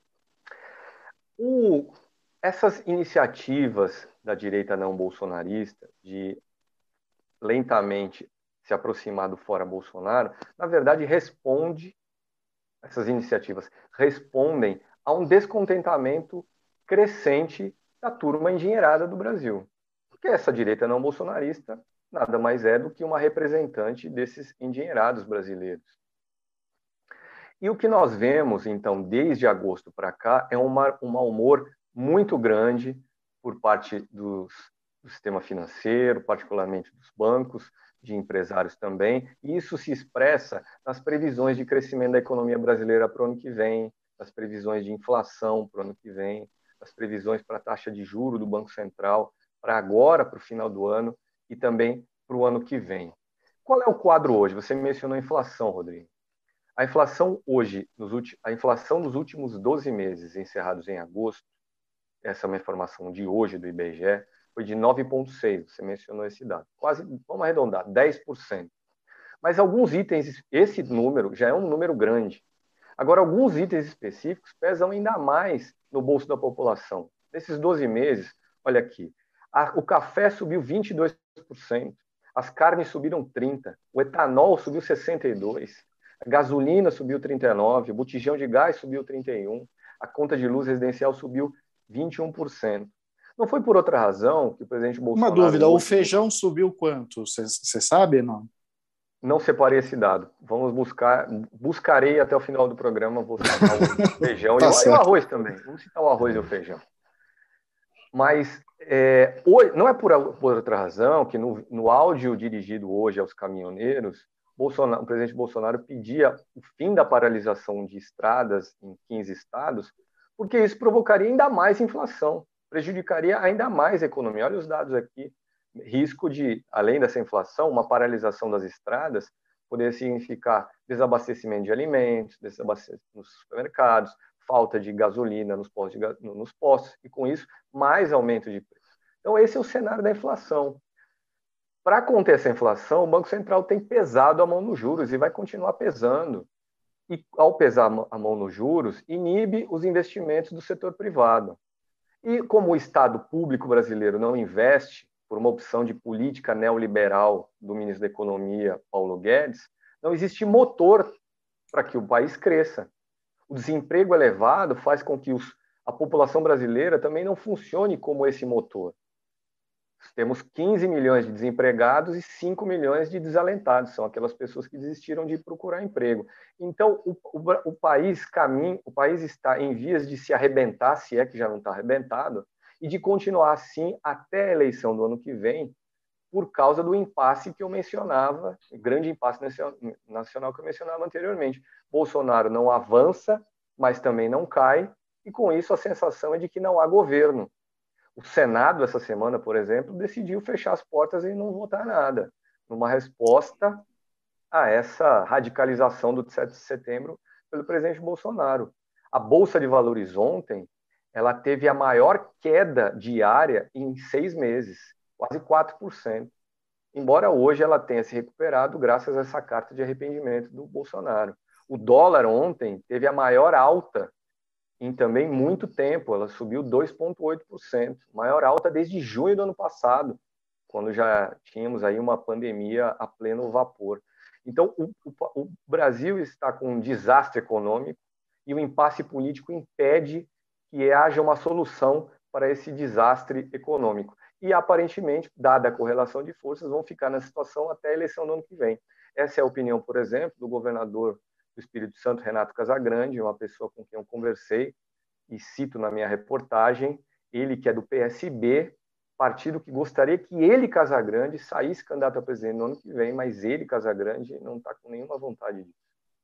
O, essas iniciativas da direita não bolsonarista de lentamente se aproximar do Fora Bolsonaro, na verdade responde, essas iniciativas respondem a um descontentamento crescente da turma endinheirada do Brasil. Porque essa direita não bolsonarista nada mais é do que uma representante desses endinheirados brasileiros. E o que nós vemos, então, desde agosto para cá, é uma, um mau humor muito grande por parte dos do sistema financeiro, particularmente dos bancos, de empresários também, e isso se expressa nas previsões de crescimento da economia brasileira para o ano que vem, nas previsões de inflação para o ano que vem, nas previsões para a taxa de juros do Banco Central para agora, para o final do ano, e também para o ano que vem. Qual é o quadro hoje? Você mencionou a inflação, Rodrigo. A inflação hoje, nos últimos, a inflação dos últimos doze meses, encerrados em agosto, essa é uma informação de hoje do I B G E, foi de nove vírgula seis por cento, você mencionou esse dado. Quase, vamos arredondar, dez por cento. Mas alguns itens, esse número já é um número grande. Agora, alguns itens específicos pesam ainda mais no bolso da população. Nesses doze meses, olha aqui, a, o café subiu vinte e dois por cento, as carnes subiram trinta por cento, o etanol subiu sessenta e dois por cento, a gasolina subiu trinta e nove por cento, o botijão de gás subiu trinta e um por cento, a conta de luz residencial subiu vinte e um por cento. Não foi por outra razão que o presidente Bolsonaro... Uma dúvida, o feijão subiu quanto? Você sabe, não? Não separei esse dado. Vamos buscar, buscarei até o final do programa, vou citar o feijão tá e, o, e o arroz também. Vamos citar o arroz e o feijão. Mas é, hoje, não é por, por outra razão que no, no áudio dirigido hoje aos caminhoneiros, Bolsonaro, o presidente Bolsonaro pedia o fim da paralisação de estradas em quinze estados, porque isso provocaria ainda mais inflação, prejudicaria ainda mais a economia. Olha os dados aqui. Risco de, além dessa inflação, uma paralisação das estradas poderia significar desabastecimento de alimentos, desabastecimento nos supermercados, falta de gasolina nos postos, de, nos postos e, com isso, mais aumento de preço. Então, esse é o cenário da inflação. Para conter essa inflação, o Banco Central tem pesado a mão nos juros e vai continuar pesando. E, ao pesar a mão nos juros, inibe os investimentos do setor privado. E, como o Estado público brasileiro não investe, por uma opção de política neoliberal do ministro da Economia, Paulo Guedes, não existe motor para que o país cresça. O desemprego elevado faz com que os, a população brasileira também não funcione como esse motor. Temos quinze milhões de desempregados e cinco milhões de desalentados, são aquelas pessoas que desistiram de procurar emprego. Então, o, o, o, país caminha, o país está em vias de se arrebentar, se é que já não está arrebentado, e de continuar assim até a eleição do ano que vem, por causa do impasse que eu mencionava, o grande impasse nacional que eu mencionava anteriormente. Bolsonaro não avança, mas também não cai, e com isso a sensação é de que não há governo. O Senado, essa semana, por exemplo, decidiu fechar as portas e não votar nada, numa resposta a essa radicalização do sete de setembro pelo presidente Bolsonaro. A Bolsa de Valores ontem, ela teve a maior queda diária em seis meses, quase quatro por cento. Embora hoje ela tenha se recuperado graças a essa carta de arrependimento do Bolsonaro. O dólar ontem teve a maior alta em também muito tempo, ela subiu dois vírgula oito por cento, maior alta desde junho do ano passado, quando já tínhamos aí uma pandemia a pleno vapor. Então, o, o, o Brasil está com um desastre econômico e o impasse político impede que haja uma solução para esse desastre econômico. E, aparentemente, dada a correlação de forças, vão ficar na situação até a eleição do ano que vem. Essa é a opinião, por exemplo, do governador do Espírito Santo, Renato Casagrande, uma pessoa com quem eu conversei, e cito na minha reportagem, ele que é do P S B, partido que gostaria que ele, Casagrande, saísse candidato a presidente no ano que vem, mas ele, Casagrande, não está com nenhuma vontade disso.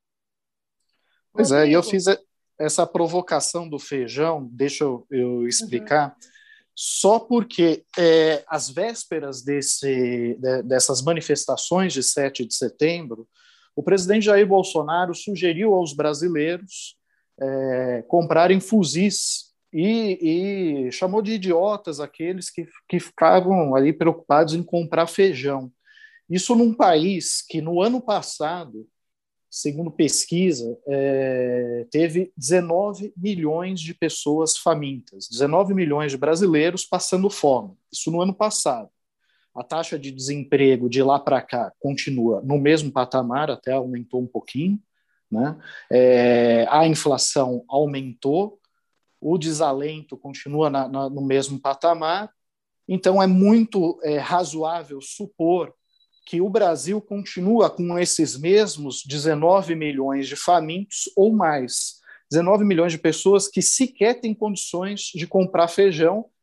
Pois é, e eu fiz essa provocação do feijão, deixa eu, eu explicar, uhum. Só porque é, às vésperas desse, de, dessas manifestações de sete de setembro, o presidente Jair Bolsonaro sugeriu aos brasileiros é, comprarem fuzis e, e chamou de idiotas aqueles que, que ficavam ali preocupados em comprar feijão. Isso num país que no ano passado, segundo pesquisa, é, teve dezenove milhões de pessoas famintas, dezenove milhões de brasileiros passando fome. Isso no ano passado. A taxa de desemprego de lá para cá continua no mesmo patamar, até aumentou um pouquinho, né? É, a inflação aumentou, o desalento continua na, na, no mesmo patamar, então é muito é, razoável supor que o Brasil continua com esses mesmos dezenove milhões de famintos ou mais, dezenove milhões de pessoas que sequer têm condições de comprar feijão,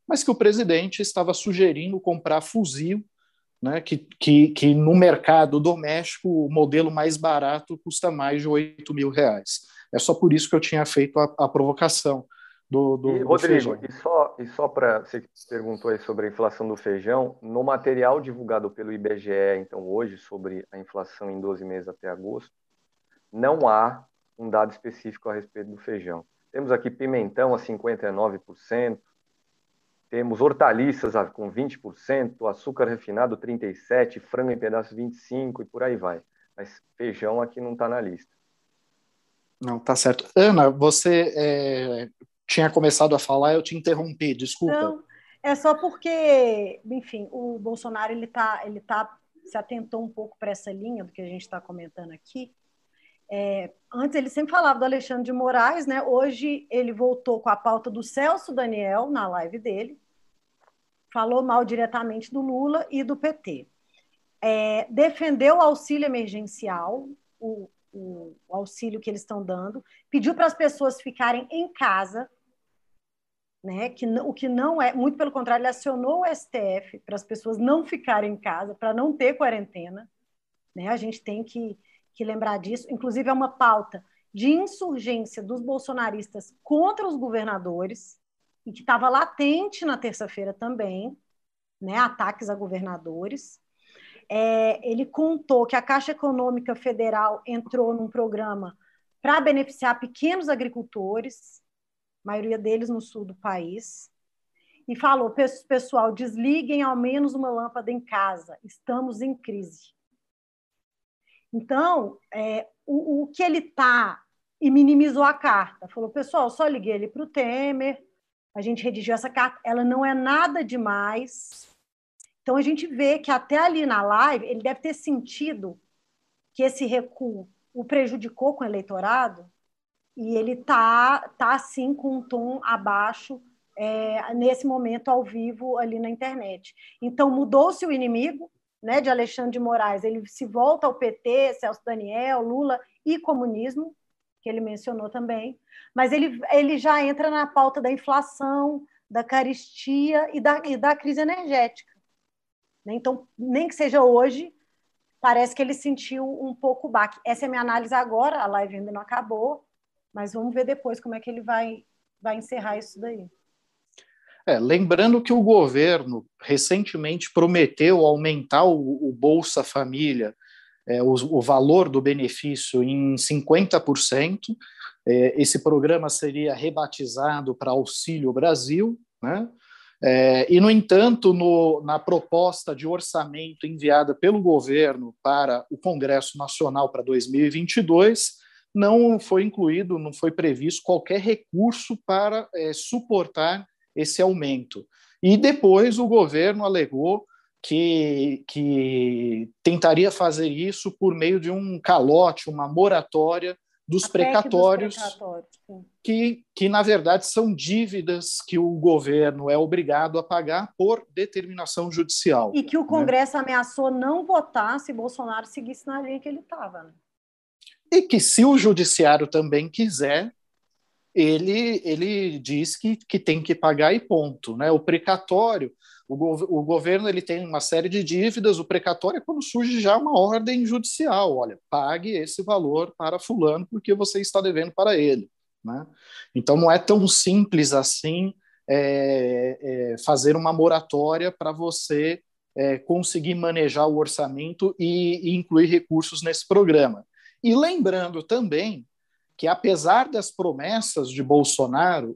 mas que o presidente estava sugerindo comprar fuzil, né, que, que, que no mercado doméstico o modelo mais barato custa mais de oito mil reais. É só por isso que eu tinha feito a, a provocação do, do, e, do Rodrigo, feijão. E só, e só para você perguntou aí sobre a inflação do feijão, no material divulgado pelo I B G E, então hoje, sobre a inflação em doze meses até agosto, não há um dado específico a respeito do feijão. Temos aqui pimentão a cinquenta e nove por cento, temos hortaliças com vinte por cento, açúcar refinado trinta e sete por cento, frango em pedaços vinte e cinco por cento e por aí vai. Mas feijão aqui não está na lista. Não, tá certo. Ana, você é, tinha começado a falar, eu te interrompi, desculpa. Não, é só porque, enfim, o Bolsonaro ele tá, ele tá, se atentou um pouco para essa linha do que a gente está comentando aqui. É, antes ele sempre falava do Alexandre de Moraes, né? Hoje ele voltou com a pauta do Celso Daniel na live dele, falou mal diretamente do Lula e do P T. É, defendeu o auxílio emergencial, o, o, o auxílio que eles estão dando, pediu para as pessoas ficarem em casa, né? Que, o que não é, muito pelo contrário, ele acionou o S T F para as pessoas não ficarem em casa, para não ter quarentena, né? A gente tem que, que lembrar disso. Inclusive, é uma pauta de insurgência dos bolsonaristas contra os governadores, e que estava latente na terça-feira também, né? Ataques a governadores. É, ele contou que a Caixa Econômica Federal entrou num programa para beneficiar pequenos agricultores, a maioria deles no sul do país, e falou: pessoal, desliguem ao menos uma lâmpada em casa, estamos em crise. Então, é, o, o que ele está, e minimizou a carta, falou: pessoal, só liguei ele para o Temer, a gente redigiu essa carta, ela não é nada demais. Então, a gente vê que até ali na live, ele deve ter sentido que esse recuo o prejudicou com o eleitorado, e ele está, tá, assim, com um tom abaixo, é, nesse momento, ao vivo, ali na internet. Então, mudou-se o inimigo, né, de Alexandre de Moraes, ele se volta ao P T, Celso Daniel, Lula e comunismo, que ele mencionou também, mas ele, ele já entra na pauta da inflação, da carestia e da, e da crise energética. Então, nem que seja hoje, parece que ele sentiu um pouco o baque. Essa é a minha análise agora, a live ainda não acabou, mas vamos ver depois como é que ele vai, vai encerrar isso daí. É, lembrando que o governo recentemente prometeu aumentar o, o Bolsa Família, é, o, o valor do benefício em cinquenta por cento. É, esse programa seria rebatizado para Auxílio Brasil, né? É, e, no entanto, no, na proposta de orçamento enviada pelo governo para o Congresso Nacional para dois mil e vinte e dois, não foi incluído, não foi previsto qualquer recurso para é, suportar esse aumento. E depois o governo alegou que, que tentaria fazer isso por meio de um calote, uma moratória dos precatórios, dos precatórios que, que, na verdade, são dívidas que o governo é obrigado a pagar por determinação judicial. E que o Congresso, né, ameaçou não votar se Bolsonaro seguisse na linha que ele estava. Né? E que, se o judiciário também quiser, ele, ele diz que, que tem que pagar e ponto. Né? O precatório, o, gov o governo ele tem uma série de dívidas, o precatório é quando surge já uma ordem judicial, olha, pague esse valor para fulano porque você está devendo para ele. Né? Então não é tão simples assim é, é, fazer uma moratória para você é, conseguir manejar o orçamento e, e incluir recursos nesse programa. E lembrando também que, apesar das promessas de Bolsonaro,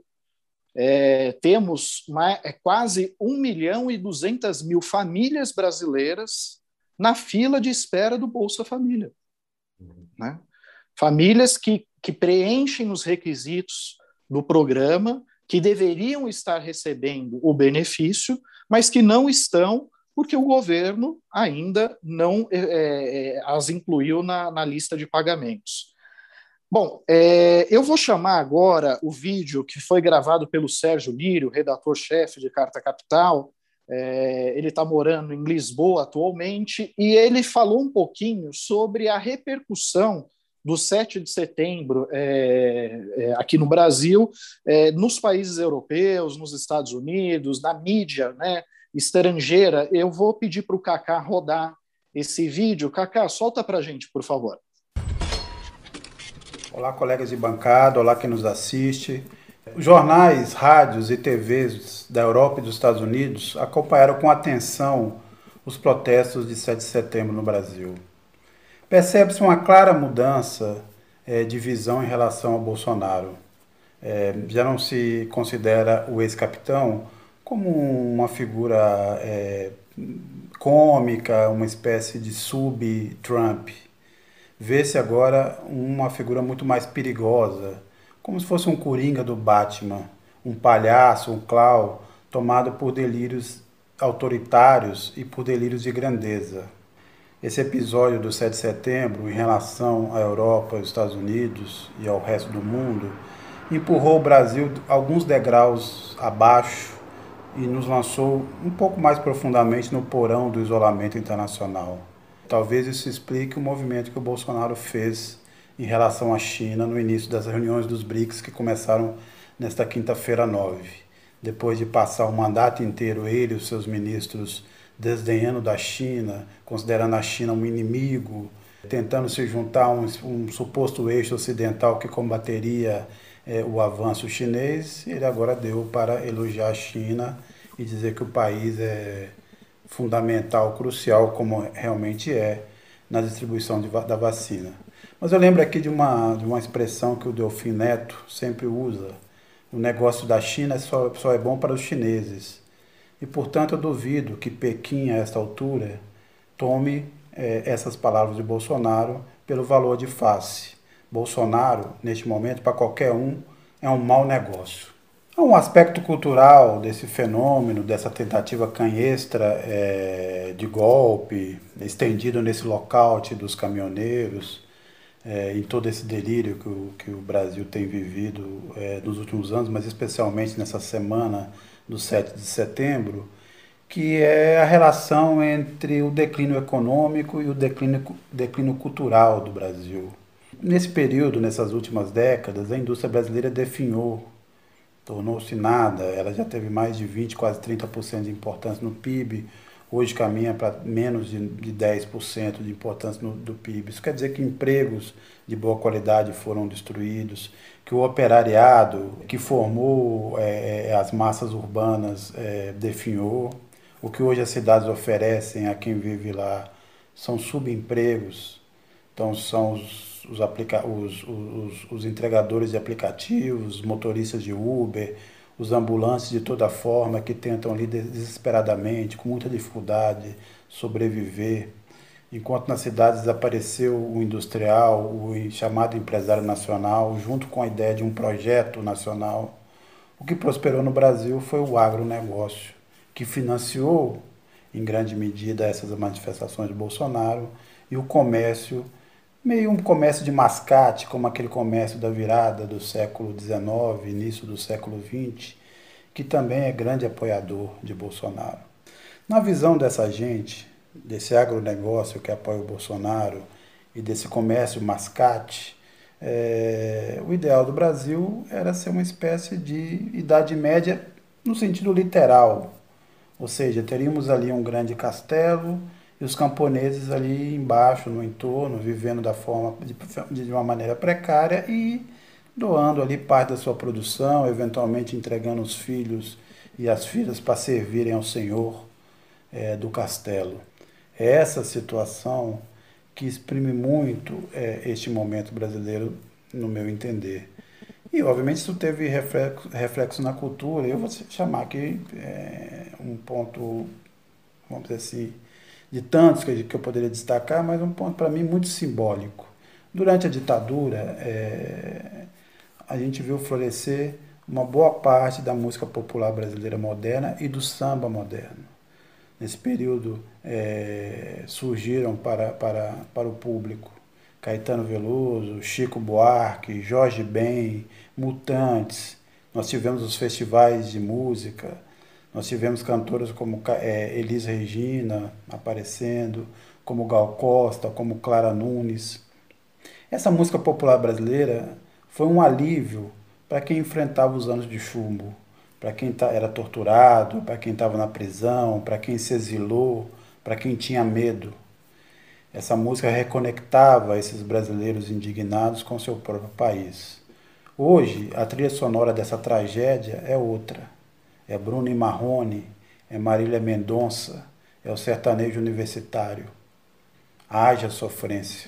é, temos mais, é, quase um milhão e duzentas mil famílias brasileiras na fila de espera do Bolsa Família. Né? Famílias que, que preenchem os requisitos do programa, que deveriam estar recebendo o benefício, mas que não estão porque o governo ainda não é, é, as incluiu na, na lista de pagamentos. Bom, é, eu vou chamar agora o vídeo que foi gravado pelo Sérgio Lírio, redator-chefe de Carta Capital. É, ele está morando em Lisboa atualmente, e ele falou um pouquinho sobre a repercussão do sete de setembro é, é, aqui no Brasil, é, nos países europeus, nos Estados Unidos, na mídia, né, estrangeira. Eu vou pedir para o Kaká rodar esse vídeo. Kaká, solta para a gente, por favor. Olá, colegas de bancada, olá quem nos assiste. Os jornais, rádios e T Vs da Europa e dos Estados Unidos acompanharam com atenção os protestos de sete de setembro no Brasil. Percebe-se uma clara mudança é, de visão em relação ao Bolsonaro. É, já não se considera o ex-capitão como uma figura é, cômica, uma espécie de sub-Trump. Vê-se agora uma figura muito mais perigosa, como se fosse um coringa do Batman, um palhaço, um clown, tomado por delírios autoritários e por delírios de grandeza. Esse episódio do sete de setembro, em relação à Europa, aos Estados Unidos e ao resto do mundo, empurrou o Brasil alguns degraus abaixo e nos lançou um pouco mais profundamente no porão do isolamento internacional. Talvez isso explique o movimento que o Bolsonaro fez em relação à China no início das reuniões dos BRICS que começaram nesta quinta-feira nove. Depois de passar o mandato inteiro, ele e os seus ministros desdenhando da China, considerando a China um inimigo, tentando se juntar a um, um suposto eixo ocidental que combateria é, o avanço chinês, ele agora deu para elogiar a China e dizer que o país é fundamental, crucial, como realmente é, na distribuição de, da vacina. Mas eu lembro aqui de uma, de uma expressão que o Delfim Neto sempre usa: o negócio da China só, só é bom para os chineses. E, portanto, eu duvido que Pequim, a esta altura, tome é, essas palavras de Bolsonaro pelo valor de face. Bolsonaro, neste momento, para qualquer um, é um mau negócio. Há um aspecto cultural desse fenômeno, dessa tentativa canhestra é, de golpe, estendido nesse lockout dos caminhoneiros, é, em todo esse delírio que o, que o Brasil tem vivido é, nos últimos anos, mas especialmente nessa semana do sete de setembro, que é a relação entre o declínio econômico e o declínio, declínio cultural do Brasil. Nesse período, nessas últimas décadas, a indústria brasileira definhou, tornou-se nada, ela já teve mais de vinte, quase trinta por cento de importância no P I B, hoje caminha para menos de, de dez por cento de importância no, do P I B. Isso quer dizer que empregos de boa qualidade foram destruídos, que o operariado que formou é, as massas urbanas é, definhou. O que hoje as cidades oferecem a quem vive lá são subempregos, então são os, os, aplica os, os, os entregadores de aplicativos, os motoristas de Uber, os ambulantes de toda forma que tentam ali desesperadamente, com muita dificuldade, sobreviver. Enquanto nas cidades desapareceu o industrial, o chamado empresário nacional, junto com a ideia de um projeto nacional, o que prosperou no Brasil foi o agronegócio, que financiou, em grande medida, essas manifestações de Bolsonaro, e o comércio, meio um comércio de mascate, como aquele comércio da virada do século dezenove, início do século vinte, que também é grande apoiador de Bolsonaro. Na visão dessa gente, desse agronegócio que apoia o Bolsonaro e desse comércio mascate, é, o ideal do Brasil era ser uma espécie de Idade Média no sentido literal, ou seja, teríamos ali um grande castelo e os camponeses ali embaixo, no entorno, vivendo da forma de, de uma maneira precária e doando ali parte da sua produção, eventualmente entregando os filhos e as filhas para servirem ao senhor é, do castelo. É essa situação que exprime muito é, este momento brasileiro, no meu entender. E, obviamente, isso teve reflexo, reflexo na cultura. Eu vou chamar aqui é, um ponto, vamos dizer assim, de tantos que eu poderia destacar, mas um ponto, para mim, muito simbólico. Durante a ditadura, é, a gente viu florescer uma boa parte da música popular brasileira moderna e do samba moderno. Nesse período, é, surgiram para, para, para o público Caetano Veloso, Chico Buarque, Jorge Ben, Mutantes. Nós tivemos os festivais de música, nós tivemos cantoras como é, Elis Regina aparecendo, como Gal Costa, como Clara Nunes. Essa música popular brasileira foi um alívio para quem enfrentava os anos de chumbo, para quem era torturado, para quem estava na prisão, para quem se exilou, para quem tinha medo. Essa música reconectava esses brasileiros indignados com seu próprio país. Hoje, a trilha sonora dessa tragédia é outra. É Bruno e Marrone, é Marília Mendonça, é o sertanejo universitário. Haja sofrência.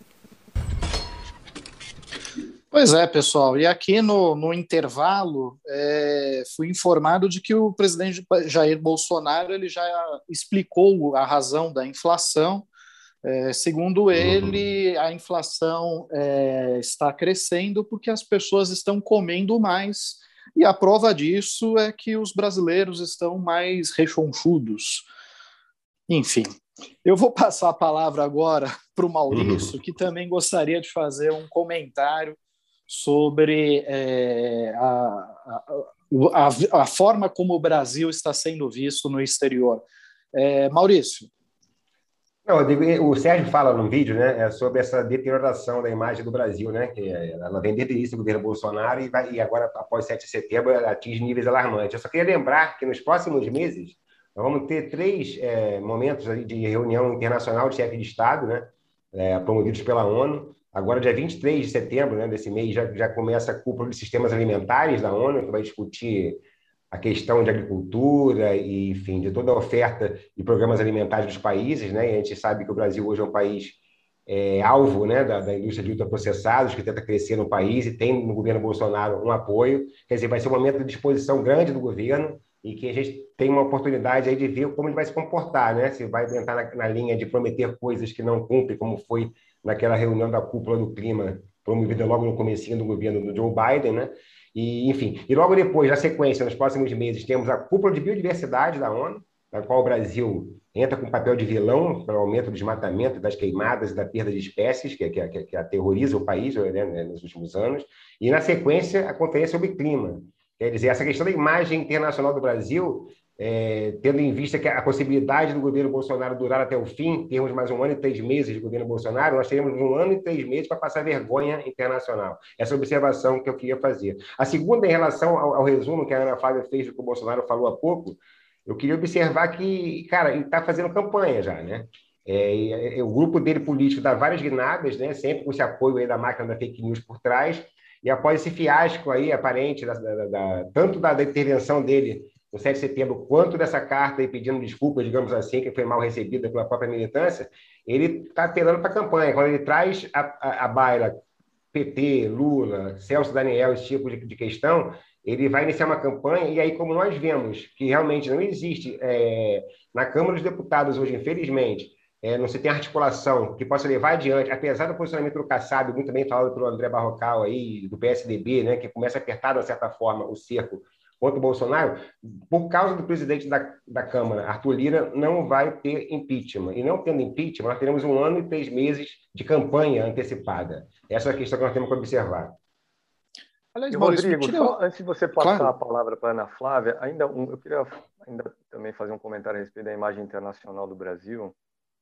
Pois é, pessoal. E aqui no, no intervalo, é, fui informado de que o presidente Jair Bolsonaro ele já explicou a razão da inflação. É, segundo ele, a inflação é, está crescendo porque as pessoas estão comendo mais, e a prova disso é que os brasileiros estão mais rechonchudos. Enfim, eu vou passar a palavra agora para o Maurício, que também gostaria de fazer um comentário sobre é, a, a, a, a forma como o Brasil está sendo visto no exterior. É, Maurício. Não, eu digo, o Sérgio fala num vídeo, né, sobre essa deterioração da imagem do Brasil, né, que ela vem desde o início do governo Bolsonaro e, vai, e agora, após sete de setembro, ela atinge níveis alarmantes. Eu só queria lembrar que nos próximos meses nós vamos ter três é, momentos de reunião internacional de chefe de Estado, né, é, promovidos pela ONU. Agora, dia vinte e três de setembro, né, desse mês, já, já começa a cúpula de sistemas alimentares da ONU, que vai discutir a questão de agricultura e, enfim, de toda a oferta de programas alimentares dos países, né? E a gente sabe que o Brasil hoje é um país é, alvo, né, da, da indústria de ultraprocessados, que tenta crescer no país e tem no governo Bolsonaro um apoio. Quer dizer, vai ser um momento de disposição grande do governo e que a gente tem uma oportunidade aí de ver como ele vai se comportar, né? Se vai entrar na, na linha de prometer coisas que não cumpre, como foi naquela reunião da cúpula do clima, promovida logo no comecinho do governo do Joe Biden, né? E, enfim, e logo depois, na sequência, nos próximos meses, temos a cúpula de biodiversidade da ONU, na qual o Brasil entra com papel de vilão para o aumento do desmatamento, das queimadas e da perda de espécies, que, que, que, que aterroriza o país, né, nos últimos anos. E, na sequência, a Conferência sobre Clima. Quer dizer, essa questão da imagem internacional do Brasil, é, tendo em vista que a possibilidade do governo Bolsonaro durar até o fim, termos mais um ano e três meses de governo Bolsonaro, nós teremos um ano e três meses para passar vergonha internacional. Essa observação que eu queria fazer. A segunda, em relação ao, ao resumo que a Ana Flávia fez do que o Bolsonaro falou há pouco, eu queria observar que, cara, ele está fazendo campanha já, né? É, é, o grupo dele político dá várias guinadas, né? Sempre com esse apoio aí da máquina da fake news por trás, e após esse fiasco aí aparente, da, da, da, tanto da, da intervenção dele no sete de setembro, quanto dessa carta aí pedindo desculpas, digamos assim, que foi mal recebida pela própria militância, ele está apelando para a campanha. Quando ele traz a, a, a baila P T, Lula, Celso Daniel, esse tipo de, de questão, ele vai iniciar uma campanha, e aí, como nós vemos que realmente não existe é, na Câmara dos Deputados hoje, infelizmente, é, não se tem articulação que possa levar adiante, apesar do posicionamento do Kassab, muito bem falado pelo André Barrocal, aí, do P S D B, né, que começa a apertar, de certa forma, o cerco contra o Bolsonaro, por causa do presidente da, da Câmara, Arthur Lira, não vai ter impeachment. E não tendo impeachment, nós teremos um ano e três meses de campanha antecipada. Essa é a questão que nós temos que observar. Aliás, Rodrigo, só antes de você passar claro. a palavra para a Ana Flávia, ainda um, eu queria ainda também fazer um comentário a respeito da imagem internacional do Brasil.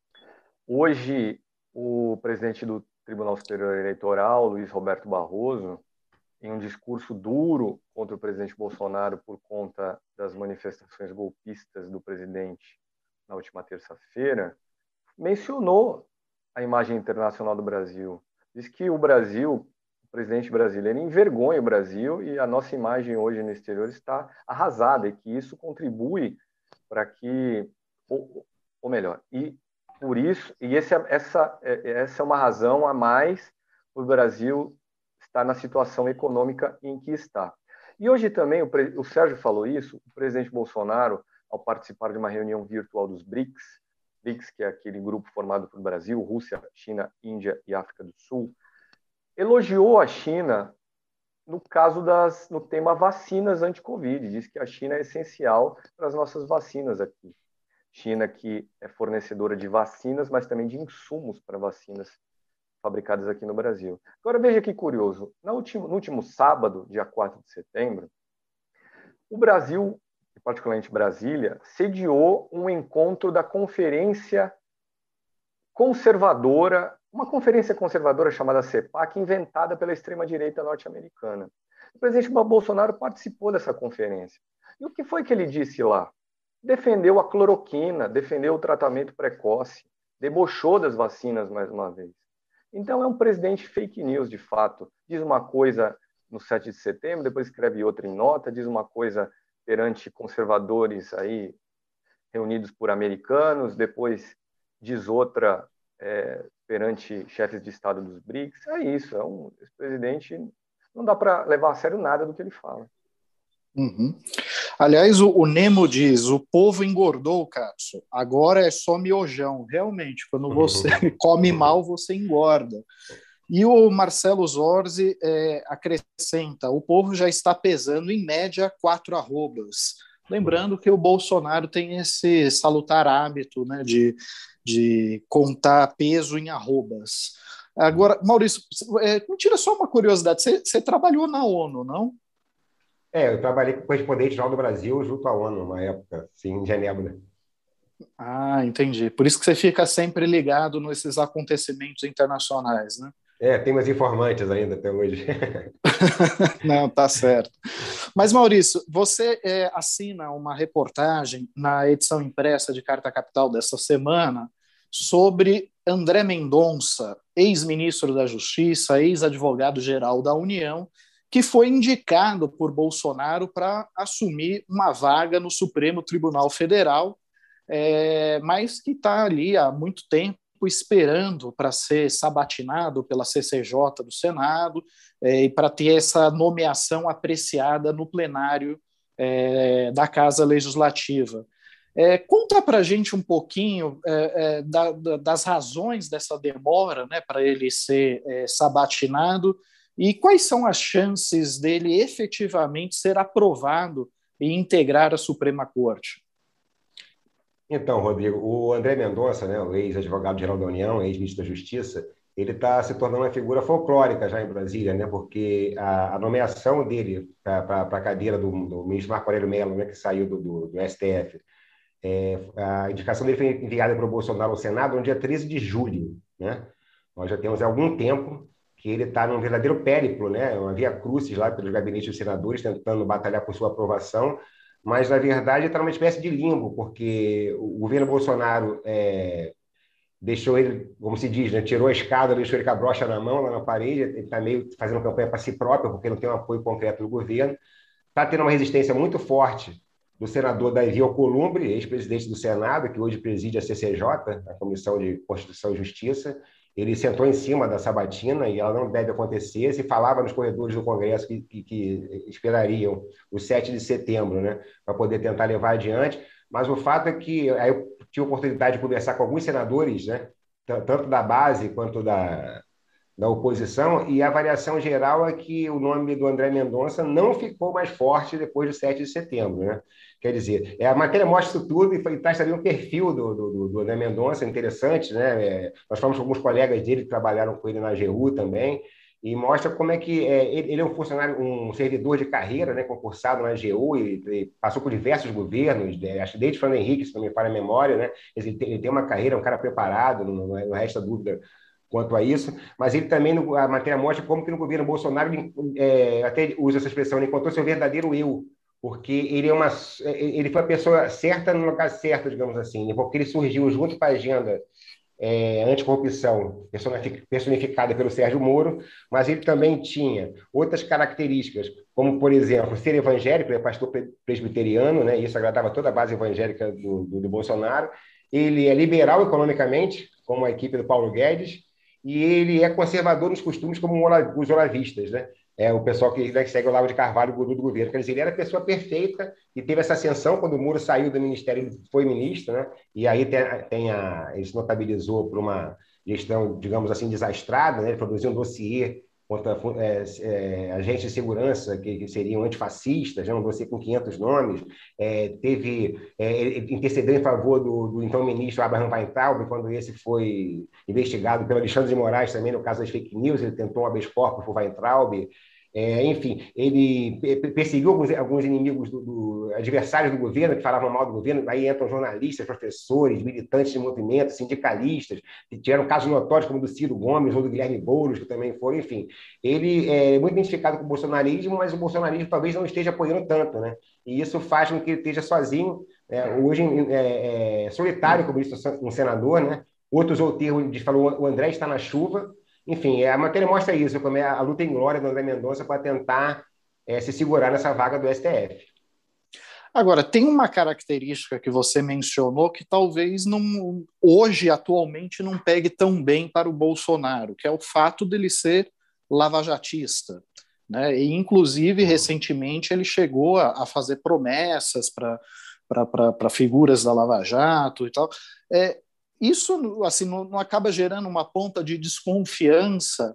Hoje, o presidente do Tribunal Superior Eleitoral, Luiz Roberto Barroso, em um discurso duro contra o presidente Bolsonaro por conta das manifestações golpistas do presidente na última terça-feira, mencionou a imagem internacional do Brasil. Diz que o Brasil, o presidente brasileiro, envergonha o Brasil e a nossa imagem hoje no exterior está arrasada e que isso contribui para que, ou, ou melhor, e por isso, e esse, essa, essa é uma razão a mais para o Brasil está na situação econômica em que está. E hoje também, o, o Sérgio falou isso, o presidente Bolsonaro, ao participar de uma reunião virtual dos BRICS, BRICS, que é aquele grupo formado por Brasil, Rússia, China, Índia e África do Sul, elogiou a China no caso das, no tema vacinas anti-Covid, diz que a China é essencial para as nossas vacinas aqui. China que é fornecedora de vacinas, mas também de insumos para vacinas fabricadas aqui no Brasil. Agora, veja que curioso. No último, no último sábado, dia quatro de setembro, o Brasil, e particularmente Brasília, sediou um encontro da Conferência Conservadora uma conferência conservadora chamada CEPAC, inventada pela extrema-direita norte-americana. O presidente Bolsonaro participou dessa conferência. E o que foi que ele disse lá? Defendeu a cloroquina, defendeu o tratamento precoce, debochou das vacinas mais uma vez. Então é um presidente fake news, de fato. Diz uma coisa no sete de setembro, depois escreve outra em nota, diz uma coisa perante conservadores aí reunidos por americanos, depois diz outra é, perante chefes de Estado dos BRICS. É isso, é um, esse presidente não dá para levar a sério nada do que ele fala. Uhum. Aliás, o, o Nemo diz, o povo engordou, Cássio, agora é só miojão. Realmente, quando você uhum. come mal, você engorda. E o Marcelo Zorzi é, acrescenta, o povo já está pesando em média quatro arrobas. Lembrando que o Bolsonaro tem esse salutar hábito, né, de, de contar peso em arrobas. Agora, Maurício, é, me tira só uma curiosidade, você, você trabalhou na ONU, não? É, eu trabalhei com correspondente geral do Brasil junto à ONU, uma época, sim, em Genebra. Ah, entendi. Por isso que você fica sempre ligado nesses acontecimentos internacionais, né? É, tem umas informantes ainda até hoje. Não, tá certo. Mas, Maurício, você é, assina uma reportagem na edição impressa de Carta Capital dessa semana sobre André Mendonça, ex-ministro da Justiça, ex-advogado-geral da União, que foi indicado por Bolsonaro para assumir uma vaga no Supremo Tribunal Federal, é, mas que está ali há muito tempo esperando para ser sabatinado pela C C J do Senado é, e para ter essa nomeação apreciada no plenário é, da Casa Legislativa. É, conta para a gente um pouquinho é, é, da, da, das razões dessa demora, né, para ele ser é, sabatinado e quais são as chances dele efetivamente ser aprovado e integrar a Suprema Corte. Então, Rodrigo, o André Mendonça, né, o ex-advogado-geral da União, ex-ministro da Justiça, ele está se tornando uma figura folclórica já em Brasília, né, porque a, a nomeação dele para a cadeira do, do ministro Marco Aurélio Mello, né, que saiu do, do, do S T F, é, a indicação dele foi enviada para o Bolsonaro ao Senado no dia treze de julho. Né? Nós já temos há algum tempo que ele está num verdadeiro périplo, né, uma via crucis lá pelos gabinetes dos senadores, tentando batalhar por sua aprovação, mas, na verdade, está numa espécie de limbo, porque o governo Bolsonaro é, deixou ele, como se diz, né, tirou a escada, deixou ele com a brocha na mão, lá na parede, ele está meio fazendo campanha para si próprio, porque não tem um apoio concreto do governo, está tendo uma resistência muito forte do senador Davi Alcolumbre, ex-presidente do Senado, que hoje preside a C C J, a Comissão de Constituição e Justiça. Ele sentou em cima da sabatina e ela não deve acontecer. Se falava nos corredores do Congresso que, que, que esperariam o sete de setembro, né, para poder tentar levar adiante. Mas o fato é que aí eu tive a oportunidade de conversar com alguns senadores, né, tanto da base quanto da, da oposição, e a avaliação geral é que o nome do André Mendonça não ficou mais forte depois do sete de setembro. Né? Quer dizer, a matéria mostra isso tudo e traz também um perfil do, do, do André Mendonça interessante. Né? É, nós falamos com alguns colegas dele que trabalharam com ele na A G U também, e mostra como é que é, ele, ele é um funcionário, um servidor de carreira, né, concursado na A G U, e, e passou por diversos governos, né, acho que desde Fernando Henrique, se não me falha a memória, né? Ele tem, ele tem uma carreira, um cara preparado, não, não, não resta dúvida quanto a isso, mas ele também, a matéria mostra como que no governo Bolsonaro, ele, é, até usa essa expressão, ele encontrou seu verdadeiro eu, porque ele, é uma, ele foi a pessoa certa no lugar certo, digamos assim, porque ele surgiu junto com a agenda é, anticorrupção, personificada pelo Sérgio Moro, mas ele também tinha outras características, como, por exemplo, ser evangélico, ele é pastor presbiteriano, né, e isso agradava toda a base evangélica do, do, do Bolsonaro. Ele é liberal economicamente, como a equipe do Paulo Guedes, e ele é conservador nos costumes, como os olavistas, né? É o pessoal que, né, que segue o Olavo de Carvalho, o guru do governo. Quer dizer, ele era a pessoa perfeita e teve essa ascensão quando o Moro saiu do ministério, ele foi ministro, né? E aí tem, tem a, ele se notabilizou por uma gestão, digamos assim, desastrada, né? Ele produziu um dossiê contra é, é, agentes de segurança que, que seriam antifascistas, né? Um dossiê com quinhentos nomes, é, teve, é, intercedeu em favor do, do então ministro Abraham Weintraub, quando esse foi investigado pelo Alexandre de Moraes também no caso das fake news, ele tentou um habeas corpus por Weintraub. É, enfim, ele perseguiu alguns, alguns inimigos, do, do, adversários do governo, que falavam mal do governo, aí entram jornalistas, professores, militantes de movimentos, sindicalistas, que tiveram casos notórios como do Ciro Gomes ou do Guilherme Boulos, que também foram, enfim. Ele é muito identificado com o bolsonarismo, mas o bolsonarismo talvez não esteja apoiando tanto, né? E isso faz com que ele esteja sozinho, é, hoje é, é, solitário, como disse um senador, né? Outro usou o termo, falou, o André está na chuva. Enfim, a matéria mostra isso, como é a luta em glória do André Mendonça para tentar é, se segurar nessa vaga do S T F. Agora, tem uma característica que você mencionou que talvez não, hoje, atualmente, não pegue tão bem para o Bolsonaro, que é o fato dele ser lavajatista, né? E, inclusive, recentemente, ele chegou a, a fazer promessas para figuras da Lava Jato e tal. É, Isso assim, não, não acaba gerando uma ponta de desconfiança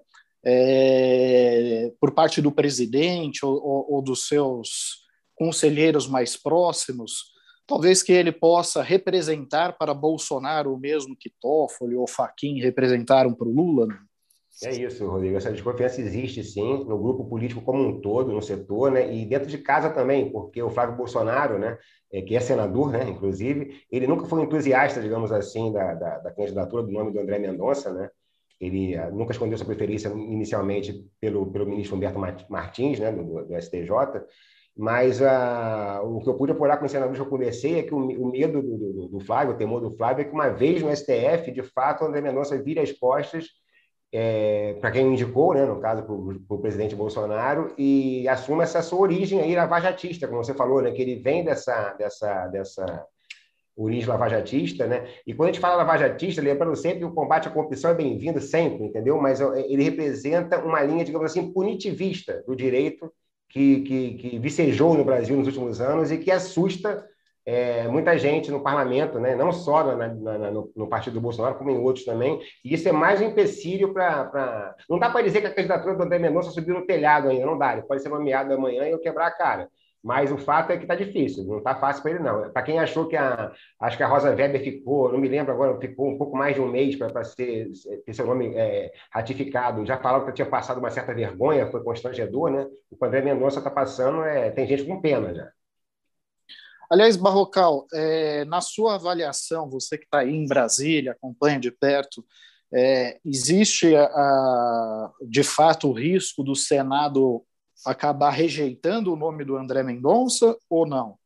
é, por parte do presidente ou, ou, ou dos seus conselheiros mais próximos, talvez que ele possa representar para Bolsonaro o mesmo que Toffoli ou Fachin representaram para o Lula? Né? É isso, Rodrigo. Essa desconfiança existe, sim, no grupo político como um todo, no setor, né? E dentro de casa também, porque o Flávio Bolsonaro, né, é, que é senador, né, inclusive, ele nunca foi entusiasta, digamos assim, da, da, da candidatura do nome do André Mendonça, né? Ele uh, nunca escondeu sua preferência inicialmente pelo, pelo ministro Humberto Martins, né, do, do S T J, mas uh, o que eu pude apurar com os senadores que eu conversei é que o, o medo do, do, do Flávio, o temor do Flávio, é que uma vez no S T F, de fato, o André Mendonça vire as costas É, para quem indicou, né, no caso, para o presidente Bolsonaro, e assuma essa sua origem aí lavajatista, como você falou, né, que ele vem dessa, dessa, dessa origem lavajatista, né? E quando a gente fala lavajatista, lembrando sempre que o combate à corrupção é bem-vindo sempre, entendeu? Mas ele representa uma linha, digamos assim, punitivista do direito que, que, que vicejou no Brasil nos últimos anos e que assusta É, muita gente no parlamento, né? Não só na, na, no, no partido do Bolsonaro, como em outros também, e isso é mais um empecilho para... Pra... Não dá para dizer que a candidatura do André Mendonça subiu no telhado ainda, não dá, ele pode ser nomeado amanhã e eu quebrar a cara, mas o fato é que está difícil, não está fácil para ele não. Para quem achou que a... Acho que a Rosa Weber ficou, não me lembro agora, ficou um pouco mais de um mês para ser, ter seu nome é, ratificado, já falaram que tinha passado uma certa vergonha, foi constrangedor, né? O que o André Mendonça está passando, é... tem gente com pena já. Aliás, Barrocal, é, na sua avaliação, você que está aí em Brasília, acompanha de perto, é, existe, a, de fato, o risco do Senado acabar rejeitando o nome do André Mendonça ou não?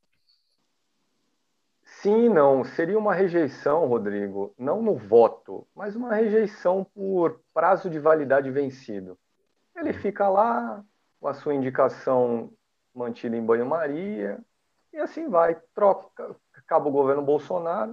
Sim, não. Seria uma rejeição, Rodrigo, não no voto, mas uma rejeição por prazo de validade vencido. Ele fica lá, com a sua indicação mantida em banho-maria, e assim vai, troca, acaba o governo Bolsonaro,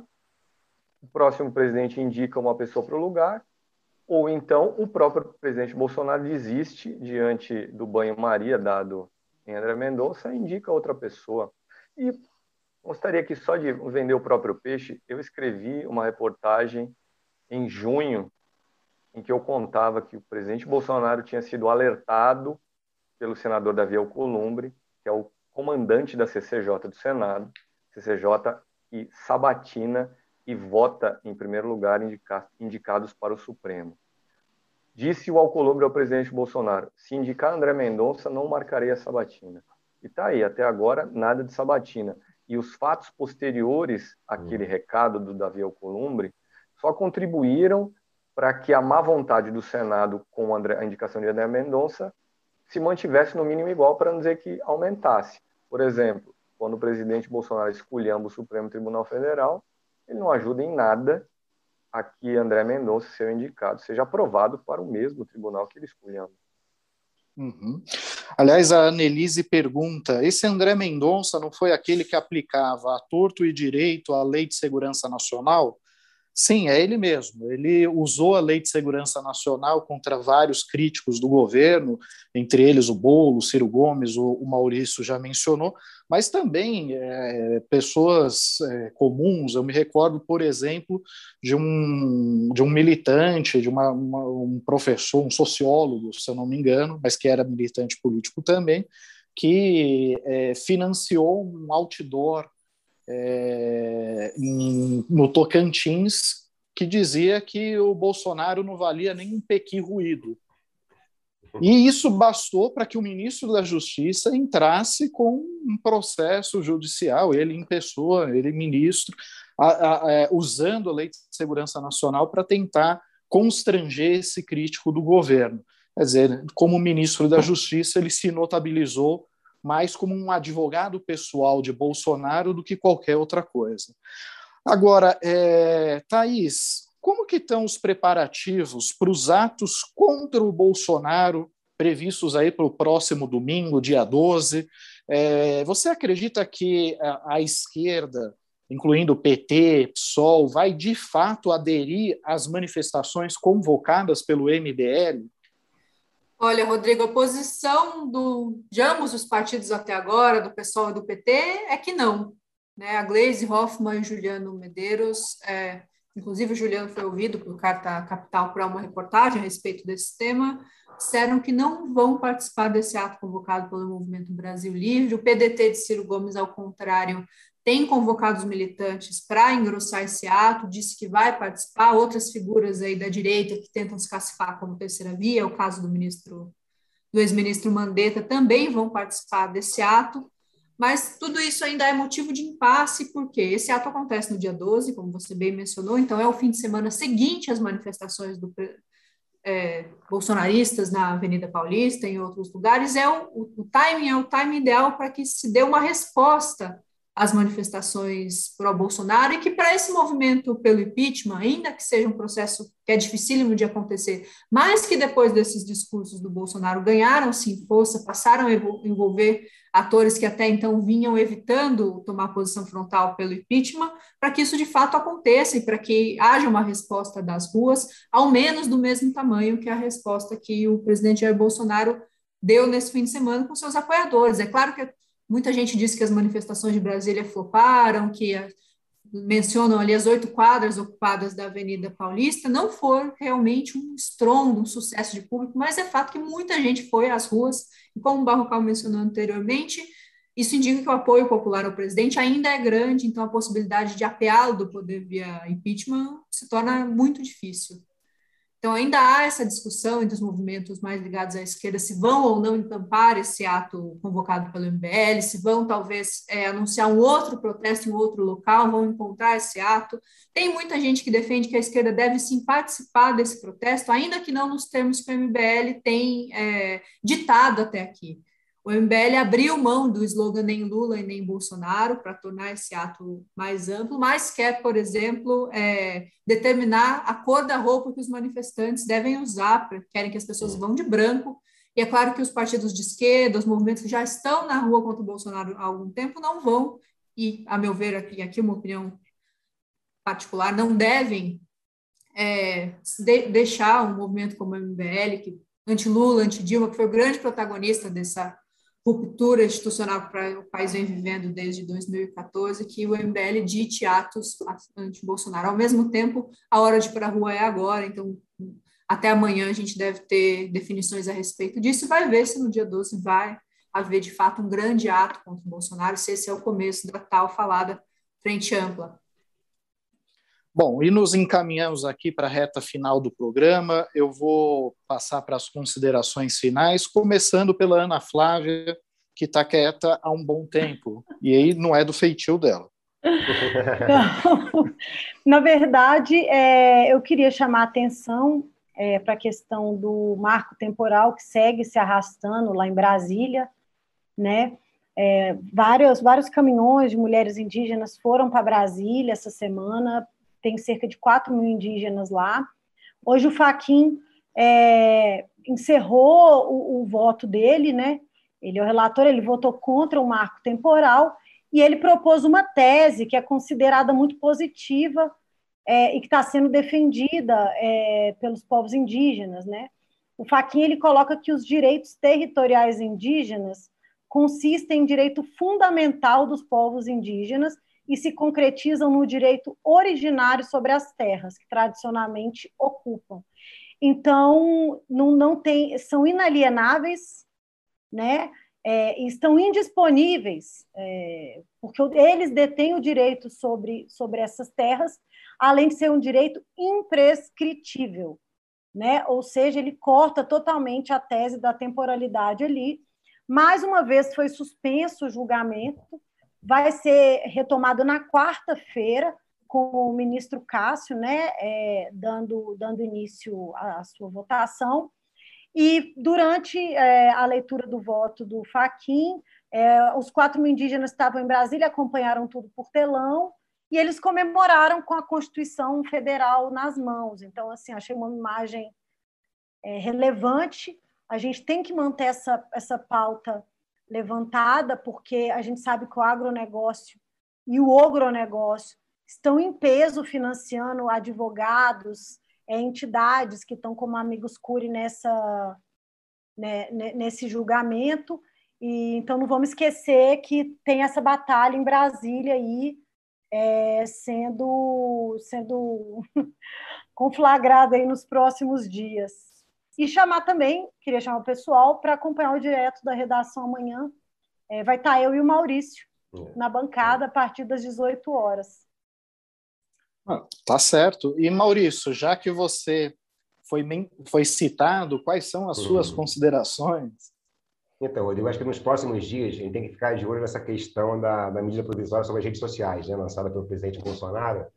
o próximo presidente indica uma pessoa para o lugar, ou então o próprio presidente Bolsonaro desiste diante do banho-maria dado em André Mendonça e indica outra pessoa. E gostaria que só de vender o próprio peixe, eu escrevi uma reportagem em junho, em que eu contava que o presidente Bolsonaro tinha sido alertado pelo senador Davi Alcolumbre, que é o comandante da C C J do Senado, C C J que sabatina e vota, em primeiro lugar, indica, indicados para o Supremo. Disse o Alcolumbre ao presidente Bolsonaro, se indicar André Mendonça, não marcarei a sabatina. E está aí, até agora, nada de sabatina. E os fatos posteriores àquele recado do Davi Alcolumbre só contribuíram para que a má vontade do Senado com a indicação de André Mendonça se mantivesse no mínimo igual, para não dizer que aumentasse. Por exemplo, quando o presidente Bolsonaro esculhamba o Supremo Tribunal Federal, ele não ajuda em nada a que André Mendonça, seu indicado, seja aprovado para o mesmo tribunal que ele esculhamba. Uhum. Aliás, a Annelise pergunta, esse André Mendonça não foi aquele que aplicava a torto e direito a Lei de Segurança Nacional? Sim, é ele mesmo. Ele usou a Lei de Segurança Nacional contra vários críticos do governo, entre eles o Boulos, Ciro Gomes, o, o Maurício já mencionou, mas também é, pessoas é, comuns. Eu me recordo, por exemplo, de um, de um militante, de uma, uma, um professor, um sociólogo, se eu não me engano, mas que era militante político também, que é, financiou um outdoor É, em, no Tocantins, que dizia que o Bolsonaro não valia nem um pequi ruído. E isso bastou para que o ministro da Justiça entrasse com um processo judicial, ele em pessoa, ele ministro, a, a, a, usando a Lei de Segurança Nacional para tentar constranger esse crítico do governo. Quer dizer, como ministro da Justiça, ele se notabilizou mais como um advogado pessoal de Bolsonaro do que qualquer outra coisa. Agora, é, Thaís, como que estão os preparativos para os atos contra o Bolsonaro previstos aí para o próximo domingo, dia doze? É, você acredita que a, a esquerda, incluindo o P T, PSOL, vai de fato aderir às manifestações convocadas pelo M B L? Olha, Rodrigo, a posição do, de ambos os partidos até agora, do PSOL e do P T, é que não. Né? A Gleisi Hoffmann e Juliano Medeiros, é, inclusive o Juliano foi ouvido por Carta Capital para uma reportagem a respeito desse tema, disseram que não vão participar desse ato convocado pelo Movimento Brasil Livre. O P D T de Ciro Gomes, ao contrário, tem convocado os militantes para engrossar esse ato, disse que vai participar. Outras figuras aí da direita que tentam se classificar como terceira via, o caso do ministro, do ex-ministro Mandetta, também vão participar desse ato, mas tudo isso ainda é motivo de impasse, porque esse ato acontece no dia doze, como você bem mencionou, então é o fim de semana seguinte às manifestações do é, bolsonaristas na Avenida Paulista, em outros lugares. É o, o, o timing é o timing ideal para que se dê uma resposta as manifestações pró-Bolsonaro e que para esse movimento pelo impeachment, ainda que seja um processo que é dificílimo de acontecer, mas que depois desses discursos do Bolsonaro ganharam sim força, passaram a envolver atores que até então vinham evitando tomar posição frontal pelo impeachment, para que isso de fato aconteça e para que haja uma resposta das ruas, ao menos do mesmo tamanho que a resposta que o presidente Jair Bolsonaro deu nesse fim de semana com seus apoiadores. É claro que muita gente disse que as manifestações de Brasília floparam, que a, mencionam ali as oito quadras ocupadas da Avenida Paulista, não foi realmente um estrondo, um sucesso de público, mas é fato que muita gente foi às ruas, e como o Barrocal mencionou anteriormente, isso indica que o apoio popular ao presidente ainda é grande, então a possibilidade de apeá-lo do poder via impeachment se torna muito difícil. Então, ainda há essa discussão entre os movimentos mais ligados à esquerda se vão ou não encampar esse ato convocado pelo M B L, se vão, talvez, é, anunciar um outro protesto em outro local, vão encontrar esse ato. Tem muita gente que defende que a esquerda deve, sim, participar desse protesto, ainda que não nos termos que o M B L tem é, ditado até aqui. O M B L abriu mão do slogan nem Lula e nem Bolsonaro para tornar esse ato mais amplo, mas quer, por exemplo, é, determinar a cor da roupa que os manifestantes devem usar, querem que as pessoas vão de branco, e é claro que os partidos de esquerda, os movimentos que já estão na rua contra o Bolsonaro há algum tempo, não vão, e, a meu ver, aqui, aqui uma opinião particular, não devem é, de, deixar um movimento como o M B L, que anti-Lula, anti-Dilma, que foi o grande protagonista dessa ruptura institucional que o país vem vivendo desde dois mil e quatorze, que o M B L dite atos anti-Bolsonaro. Ao mesmo tempo, a hora de ir para a rua é agora, então até amanhã a gente deve ter definições a respeito disso e vai ver se no dia doze vai haver de fato um grande ato contra o Bolsonaro, se esse é o começo da tal falada frente ampla. Bom, e nos encaminhamos aqui para a reta final do programa. Eu vou passar para as considerações finais, começando pela Ana Flávia, que está quieta há um bom tempo, e aí não é do feitio dela. Não, na verdade, é, eu queria chamar a atenção é, para a questão do marco temporal que segue se arrastando lá em Brasília, né? É, vários, vários caminhões de mulheres indígenas foram para Brasília essa semana. Tem cerca de quatro mil indígenas lá. Hoje o Fachin é, encerrou o, o voto dele, né? Ele é o relator, ele votou contra o marco temporal e ele propôs uma tese que é considerada muito positiva é, e que está sendo defendida é, pelos povos indígenas, né? O Fachin, ele coloca que os direitos territoriais indígenas consistem em direito fundamental dos povos indígenas e se concretizam no direito originário sobre as terras que tradicionalmente ocupam. Então, não, não tem, são inalienáveis, né? É, estão indisponíveis, é, porque eles detêm o direito sobre, sobre essas terras, além de ser um direito imprescritível, né? Ou seja, ele corta totalmente a tese da temporalidade ali. Mais uma vez foi suspenso o julgamento, vai ser retomado na quarta-feira com o ministro Cássio, né, é, dando, dando início à sua votação. E durante é, a leitura do voto do Fachin, é, os quatro mil indígenas estavam em Brasília, acompanharam tudo por telão, e eles comemoraram com a Constituição Federal nas mãos. Então, assim, achei uma imagem é, relevante. A gente tem que manter essa, essa pauta levantada, porque a gente sabe que o agronegócio e o ogronegócio estão em peso financiando advogados, é, entidades que estão como Amigos Curi nessa, né, nesse julgamento. E, então, não vamos esquecer que tem essa batalha em Brasília aí, é, sendo, sendo conflagrada aí nos próximos dias. E chamar também, queria chamar o pessoal para acompanhar o direto da redação amanhã. É, vai estar eu e o Maurício na bancada a partir das dezoito horas. Ah, tá certo. E, Maurício, já que você foi, foi citado, quais são as suas uhum. considerações? Então, Rodrigo, acho que nos próximos dias a gente tem que ficar de olho nessa questão da, da medida provisória sobre as redes sociais, né, lançada pelo presidente Bolsonaro,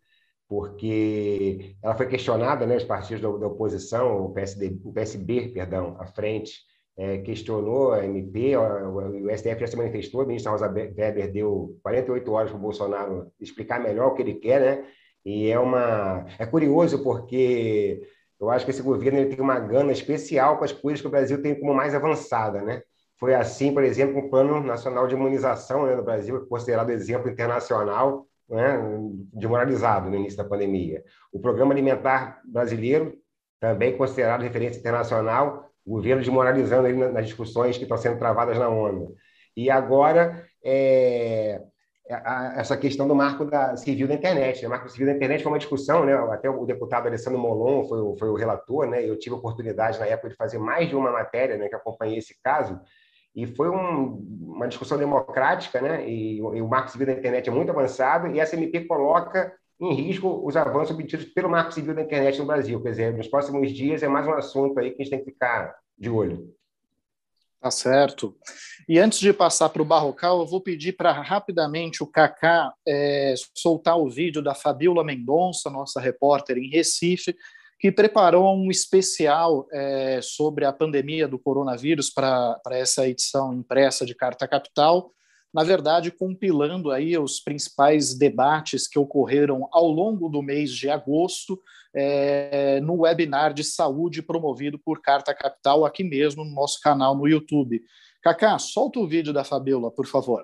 porque ela foi questionada, né, os partidos da, da oposição, o P S D, o P S B, perdão, à frente, é, questionou a M P, o, o S T F já se manifestou, a ministra Rosa Weber deu quarenta e oito horas para o Bolsonaro explicar melhor o que ele quer, né? E é, uma, é curioso porque eu acho que esse governo ele tem uma gana especial com as coisas que o Brasil tem como mais avançada, né? Foi assim, por exemplo, com o Plano Nacional de Imunização, né, no Brasil, considerado exemplo internacional, né, desmoralizado no início da pandemia. O Programa Alimentar Brasileiro, também considerado referência internacional, o governo desmoralizando ele nas discussões que estão sendo travadas na ONU. E agora, é, essa questão do marco da, civil da internet. O marco civil da internet foi uma discussão, né, até o deputado Alessandro Molon foi, o, foi o relator, né, eu tive a oportunidade, na época, de fazer mais de uma matéria, né, que acompanhei esse caso, e foi um, uma discussão democrática, né? E, e o Marco Civil da Internet é muito avançado, e essa M P coloca em risco os avanços obtidos pelo Marco Civil da Internet no Brasil. Quer dizer, nos próximos dias é mais um assunto aí que a gente tem que ficar de olho. Tá certo. E antes de passar para o Barrocal, eu vou pedir para rapidamente o Kaká é, soltar o vídeo da Fabíola Mendonça, nossa repórter em Recife, que preparou um especial é, sobre a pandemia do coronavírus para essa edição impressa de Carta Capital, na verdade, compilando aí os principais debates que ocorreram ao longo do mês de agosto é, no webinar de saúde promovido por Carta Capital aqui mesmo no nosso canal no YouTube. Kaká, solta o vídeo da Fabíola, por favor.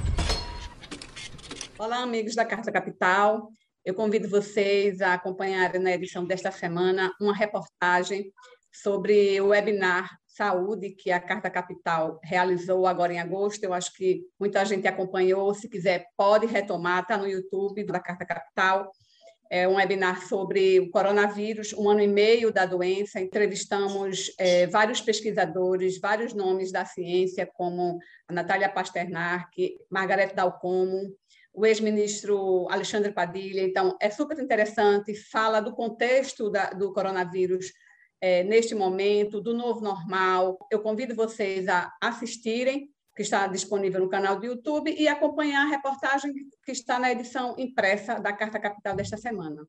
Olá, amigos da Carta Capital. Eu convido vocês a acompanharem na edição desta semana uma reportagem sobre o webinar Saúde que a Carta Capital realizou agora em agosto. Eu acho que muita gente acompanhou. Se quiser, pode retomar, está no YouTube da Carta Capital. É um webinar sobre o coronavírus, um ano e meio da doença. Entrevistamos é, vários pesquisadores, vários nomes da ciência, como a Natália Pasternak, Margarete Dalcomo, o ex-ministro Alexandre Padilha. Então, é super interessante, fala do contexto da, do coronavírus é, neste momento, do novo normal. Eu convido vocês a assistirem, que está disponível no canal do YouTube, e acompanhar a reportagem que está na edição impressa da Carta Capital desta semana.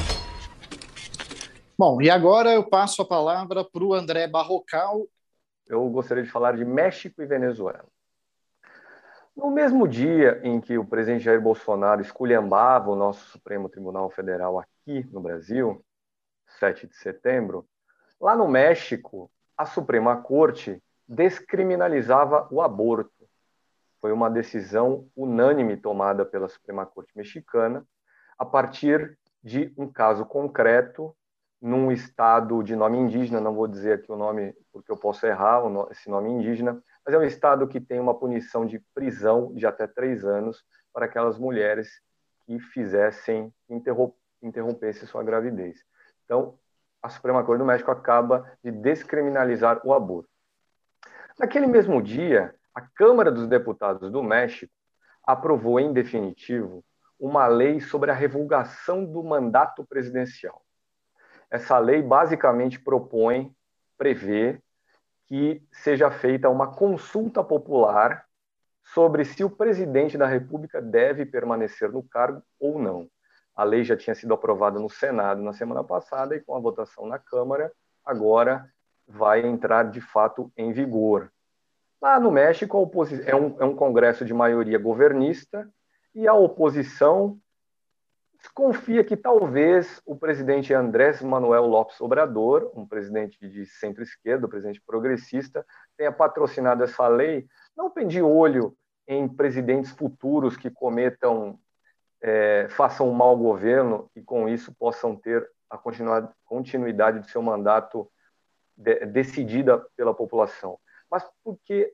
Bom, e agora eu passo a palavra para o André Barrocal. Eu gostaria de falar de México e Venezuela. No mesmo dia em que o presidente Jair Bolsonaro esculhambava o nosso Supremo Tribunal Federal aqui no Brasil, sete de setembro, lá no México, a Suprema Corte descriminalizava o aborto. Foi uma decisão unânime tomada pela Suprema Corte mexicana a partir de um caso concreto num estado de nome indígena, não vou dizer aqui o nome porque eu posso errar esse nome indígena, mas é um estado que tem uma punição de prisão de até três anos para aquelas mulheres que fizessem, interrompessem sua gravidez. Então, a Suprema Corte do México acaba de descriminalizar o aborto. Naquele mesmo dia, a Câmara dos Deputados do México aprovou em definitivo uma lei sobre a revogação do mandato presidencial. essa lei basicamente propõe, prevê que seja feita uma consulta popular sobre se o presidente da República deve permanecer no cargo ou não. A lei já tinha sido aprovada no Senado na semana passada e com a votação na Câmara, agora vai entrar de fato em vigor. Lá no México, a oposi- é, um, é um congresso de maioria governista e a oposição desconfia que talvez o presidente Andrés Manuel López Obrador, um presidente de centro-esquerda, um presidente progressista, tenha patrocinado essa lei, não de olho em presidentes futuros que cometam, é, façam um mau governo e com isso possam ter a continuidade do seu mandato de, decidida pela população, mas porque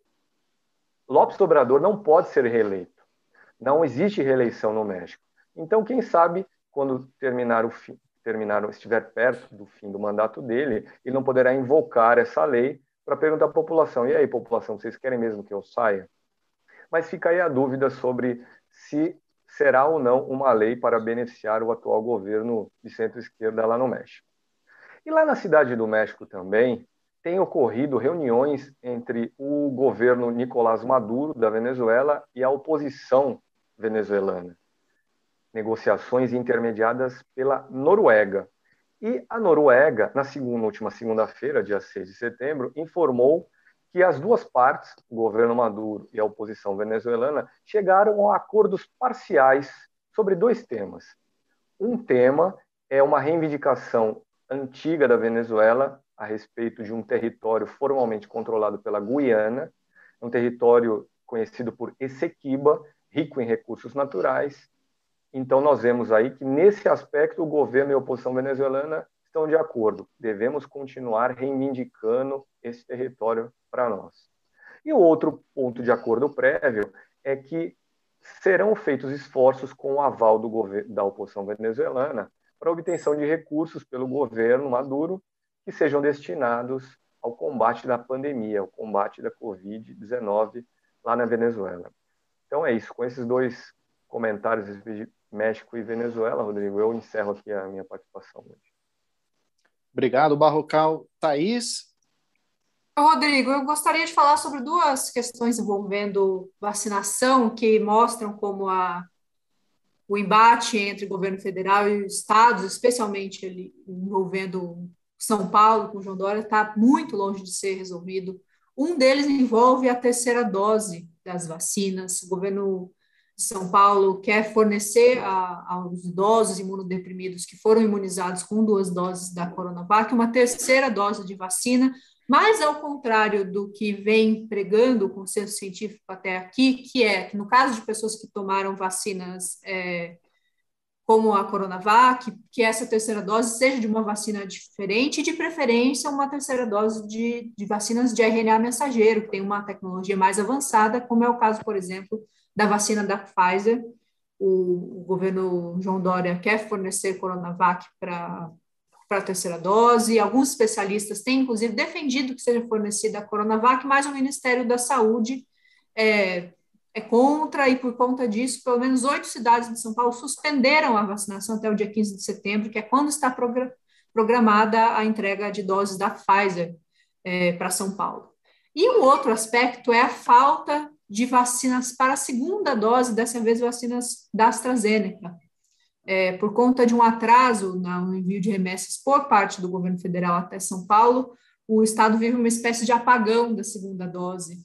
López Obrador não pode ser reeleito. Não existe reeleição no México. Então, quem sabe, quando terminar o fim, terminar, estiver perto do fim do mandato dele, ele não poderá invocar essa lei para perguntar à população: e aí, população, vocês querem mesmo que eu saia? Mas fica aí a dúvida sobre se será ou não uma lei para beneficiar o atual governo de centro-esquerda lá no México. E lá na Cidade do México também tem ocorrido reuniões entre o governo Nicolás Maduro, da Venezuela, e a oposição venezuelana. Negociações intermediadas pela Noruega. E a Noruega, na segunda, última segunda-feira, dia seis de setembro, informou que as duas partes, o governo Maduro e a oposição venezuelana, chegaram a acordos parciais sobre dois temas. Um tema é uma reivindicação antiga da Venezuela a respeito de um território formalmente controlado pela Guiana, um território conhecido por Essequiba, rico em recursos naturais. Então, nós vemos aí que, nesse aspecto, o governo e a oposição venezuelana estão de acordo. Devemos continuar reivindicando esse território para nós. E o outro ponto de acordo prévio é que serão feitos esforços com o aval do governo, da oposição venezuelana para a obtenção de recursos pelo governo Maduro que sejam destinados ao combate da pandemia, ao combate da covid dezenove lá na Venezuela. Então é isso. Com esses dois comentários de México e Venezuela, Rodrigo, eu encerro aqui a minha participação hoje. Obrigado, Barrocal. Thaís? Rodrigo, eu gostaria de falar sobre duas questões envolvendo vacinação que mostram como a, o embate entre o governo federal e os estados, especialmente ele envolvendo São Paulo com João Dória, está muito longe de ser resolvido. Um deles envolve a terceira dose das vacinas. O governo de São Paulo quer fornecer a, aos idosos imunodeprimidos que foram imunizados com duas doses da Coronavac uma terceira dose de vacina, mas ao contrário do que vem pregando o consenso científico até aqui, que é que no caso de pessoas que tomaram vacinas é, como a Coronavac, que essa terceira dose seja de uma vacina diferente e, de preferência, uma terceira dose de, de vacinas de R N A mensageiro, que tem uma tecnologia mais avançada, como é o caso, por exemplo, da vacina da Pfizer. O, o governo João Dória quer fornecer Coronavac para para a terceira dose. Alguns especialistas têm, inclusive, defendido que seja fornecida a Coronavac, mas o Ministério da Saúde é, é contra, e por conta disso, pelo menos oito cidades de São Paulo suspenderam a vacinação até o dia quinze de setembro, que é quando está programada a entrega de doses da Pfizer é, para São Paulo. E um outro aspecto é a falta de vacinas para a segunda dose, dessa vez vacinas da AstraZeneca. É, por conta de um atraso no envio de remessas por parte do governo federal até São Paulo, o estado vive uma espécie de apagão da segunda dose.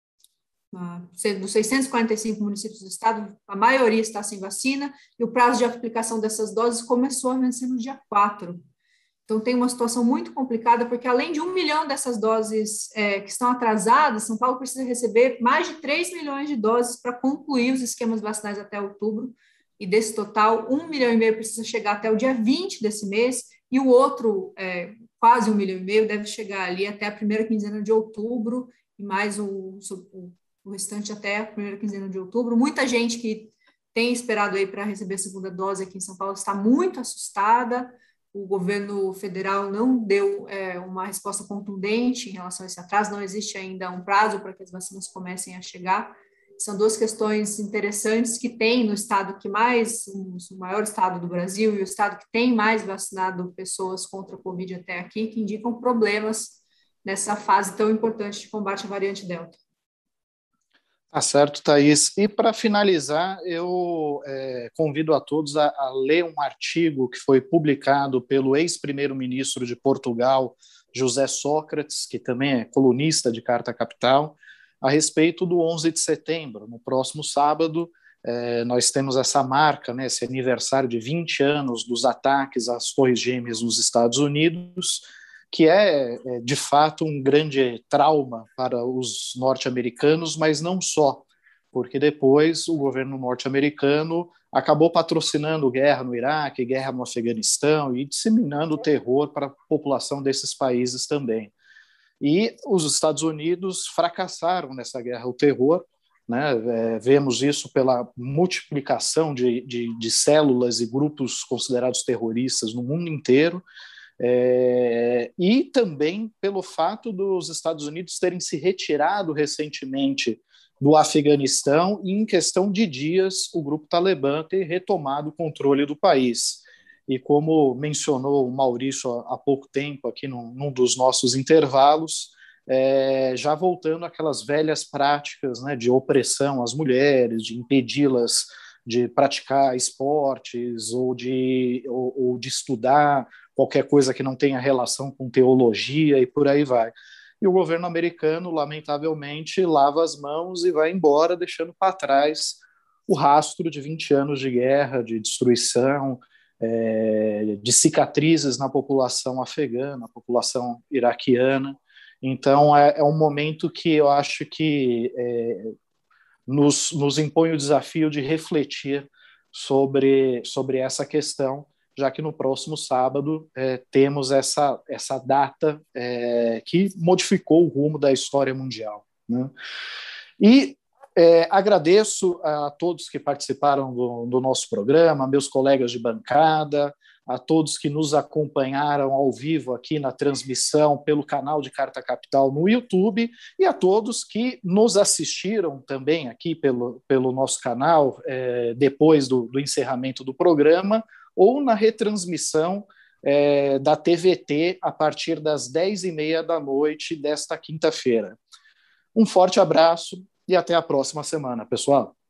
Ah, dos seiscentos e quarenta e cinco municípios do estado, a maioria está sem vacina, e o prazo de aplicação dessas doses começou a vencer no dia quatro. Então, tem uma situação muito complicada, porque além de um milhão dessas doses é, que estão atrasadas, São Paulo precisa receber mais de três milhões de doses para concluir os esquemas vacinais até outubro. E desse total, um milhão e meio precisa chegar até o dia vinte desse mês, e o outro, é, quase um milhão e meio, deve chegar ali até a primeira quinzena de outubro, e mais o, o, o restante até a primeira quinzena de outubro. Muita gente que tem esperado aí para receber a segunda dose aqui em São Paulo está muito assustada. O governo federal não deu é, uma resposta contundente em relação a esse atraso, não existe ainda um prazo para que as vacinas comecem a chegar. São duas questões interessantes que tem no estado que mais, o maior estado do Brasil e o estado que tem mais vacinado pessoas contra a Covid até aqui, que indicam problemas nessa fase tão importante de combate à variante Delta. Tá certo, Thaís. E para finalizar, eu é, convido a todos a, a ler um artigo que foi publicado pelo ex-primeiro-ministro de Portugal, José Sócrates, que também é colunista de Carta Capital, a respeito do onze de setembro. No próximo sábado, eh, nós temos essa marca, né, esse aniversário de vinte anos dos ataques às Torres Gêmeas nos Estados Unidos, que é, é, de fato, um grande trauma para os norte-americanos, mas não só, porque depois o governo norte-americano acabou patrocinando guerra no Iraque, guerra no Afeganistão e disseminando o terror para a população desses países também. E os Estados Unidos fracassaram nessa guerra ao terror, né? É, vemos isso pela multiplicação de, de, de células e grupos considerados terroristas no mundo inteiro, é, e também pelo fato dos Estados Unidos terem se retirado recentemente do Afeganistão e, em questão de dias, o grupo Talibã ter retomado o controle do país. E como mencionou o Maurício há pouco tempo aqui num, num dos nossos intervalos, é, já voltando àquelas velhas práticas, né, de opressão às mulheres, de impedi-las de praticar esportes ou de, ou, ou de estudar qualquer coisa que não tenha relação com teologia e por aí vai. E o governo americano, lamentavelmente, lava as mãos e vai embora, deixando para trás o rastro de vinte anos de guerra, de destruição, É, de cicatrizes na população afegã, na população iraquiana. Então, é, é um momento que eu acho que é, nos, nos impõe o desafio de refletir sobre, sobre essa questão, já que no próximo sábado é, temos essa, essa data é, que modificou o rumo da história mundial, né? E É, agradeço a todos que participaram do, do nosso programa, meus colegas de bancada, a todos que nos acompanharam ao vivo aqui na transmissão pelo canal de Carta Capital no YouTube e a todos que nos assistiram também aqui pelo, pelo nosso canal é, depois do, do encerramento do programa ou na retransmissão é, da T V T a partir das dez e meia da noite desta quinta-feira. Um forte abraço e até a próxima semana, pessoal.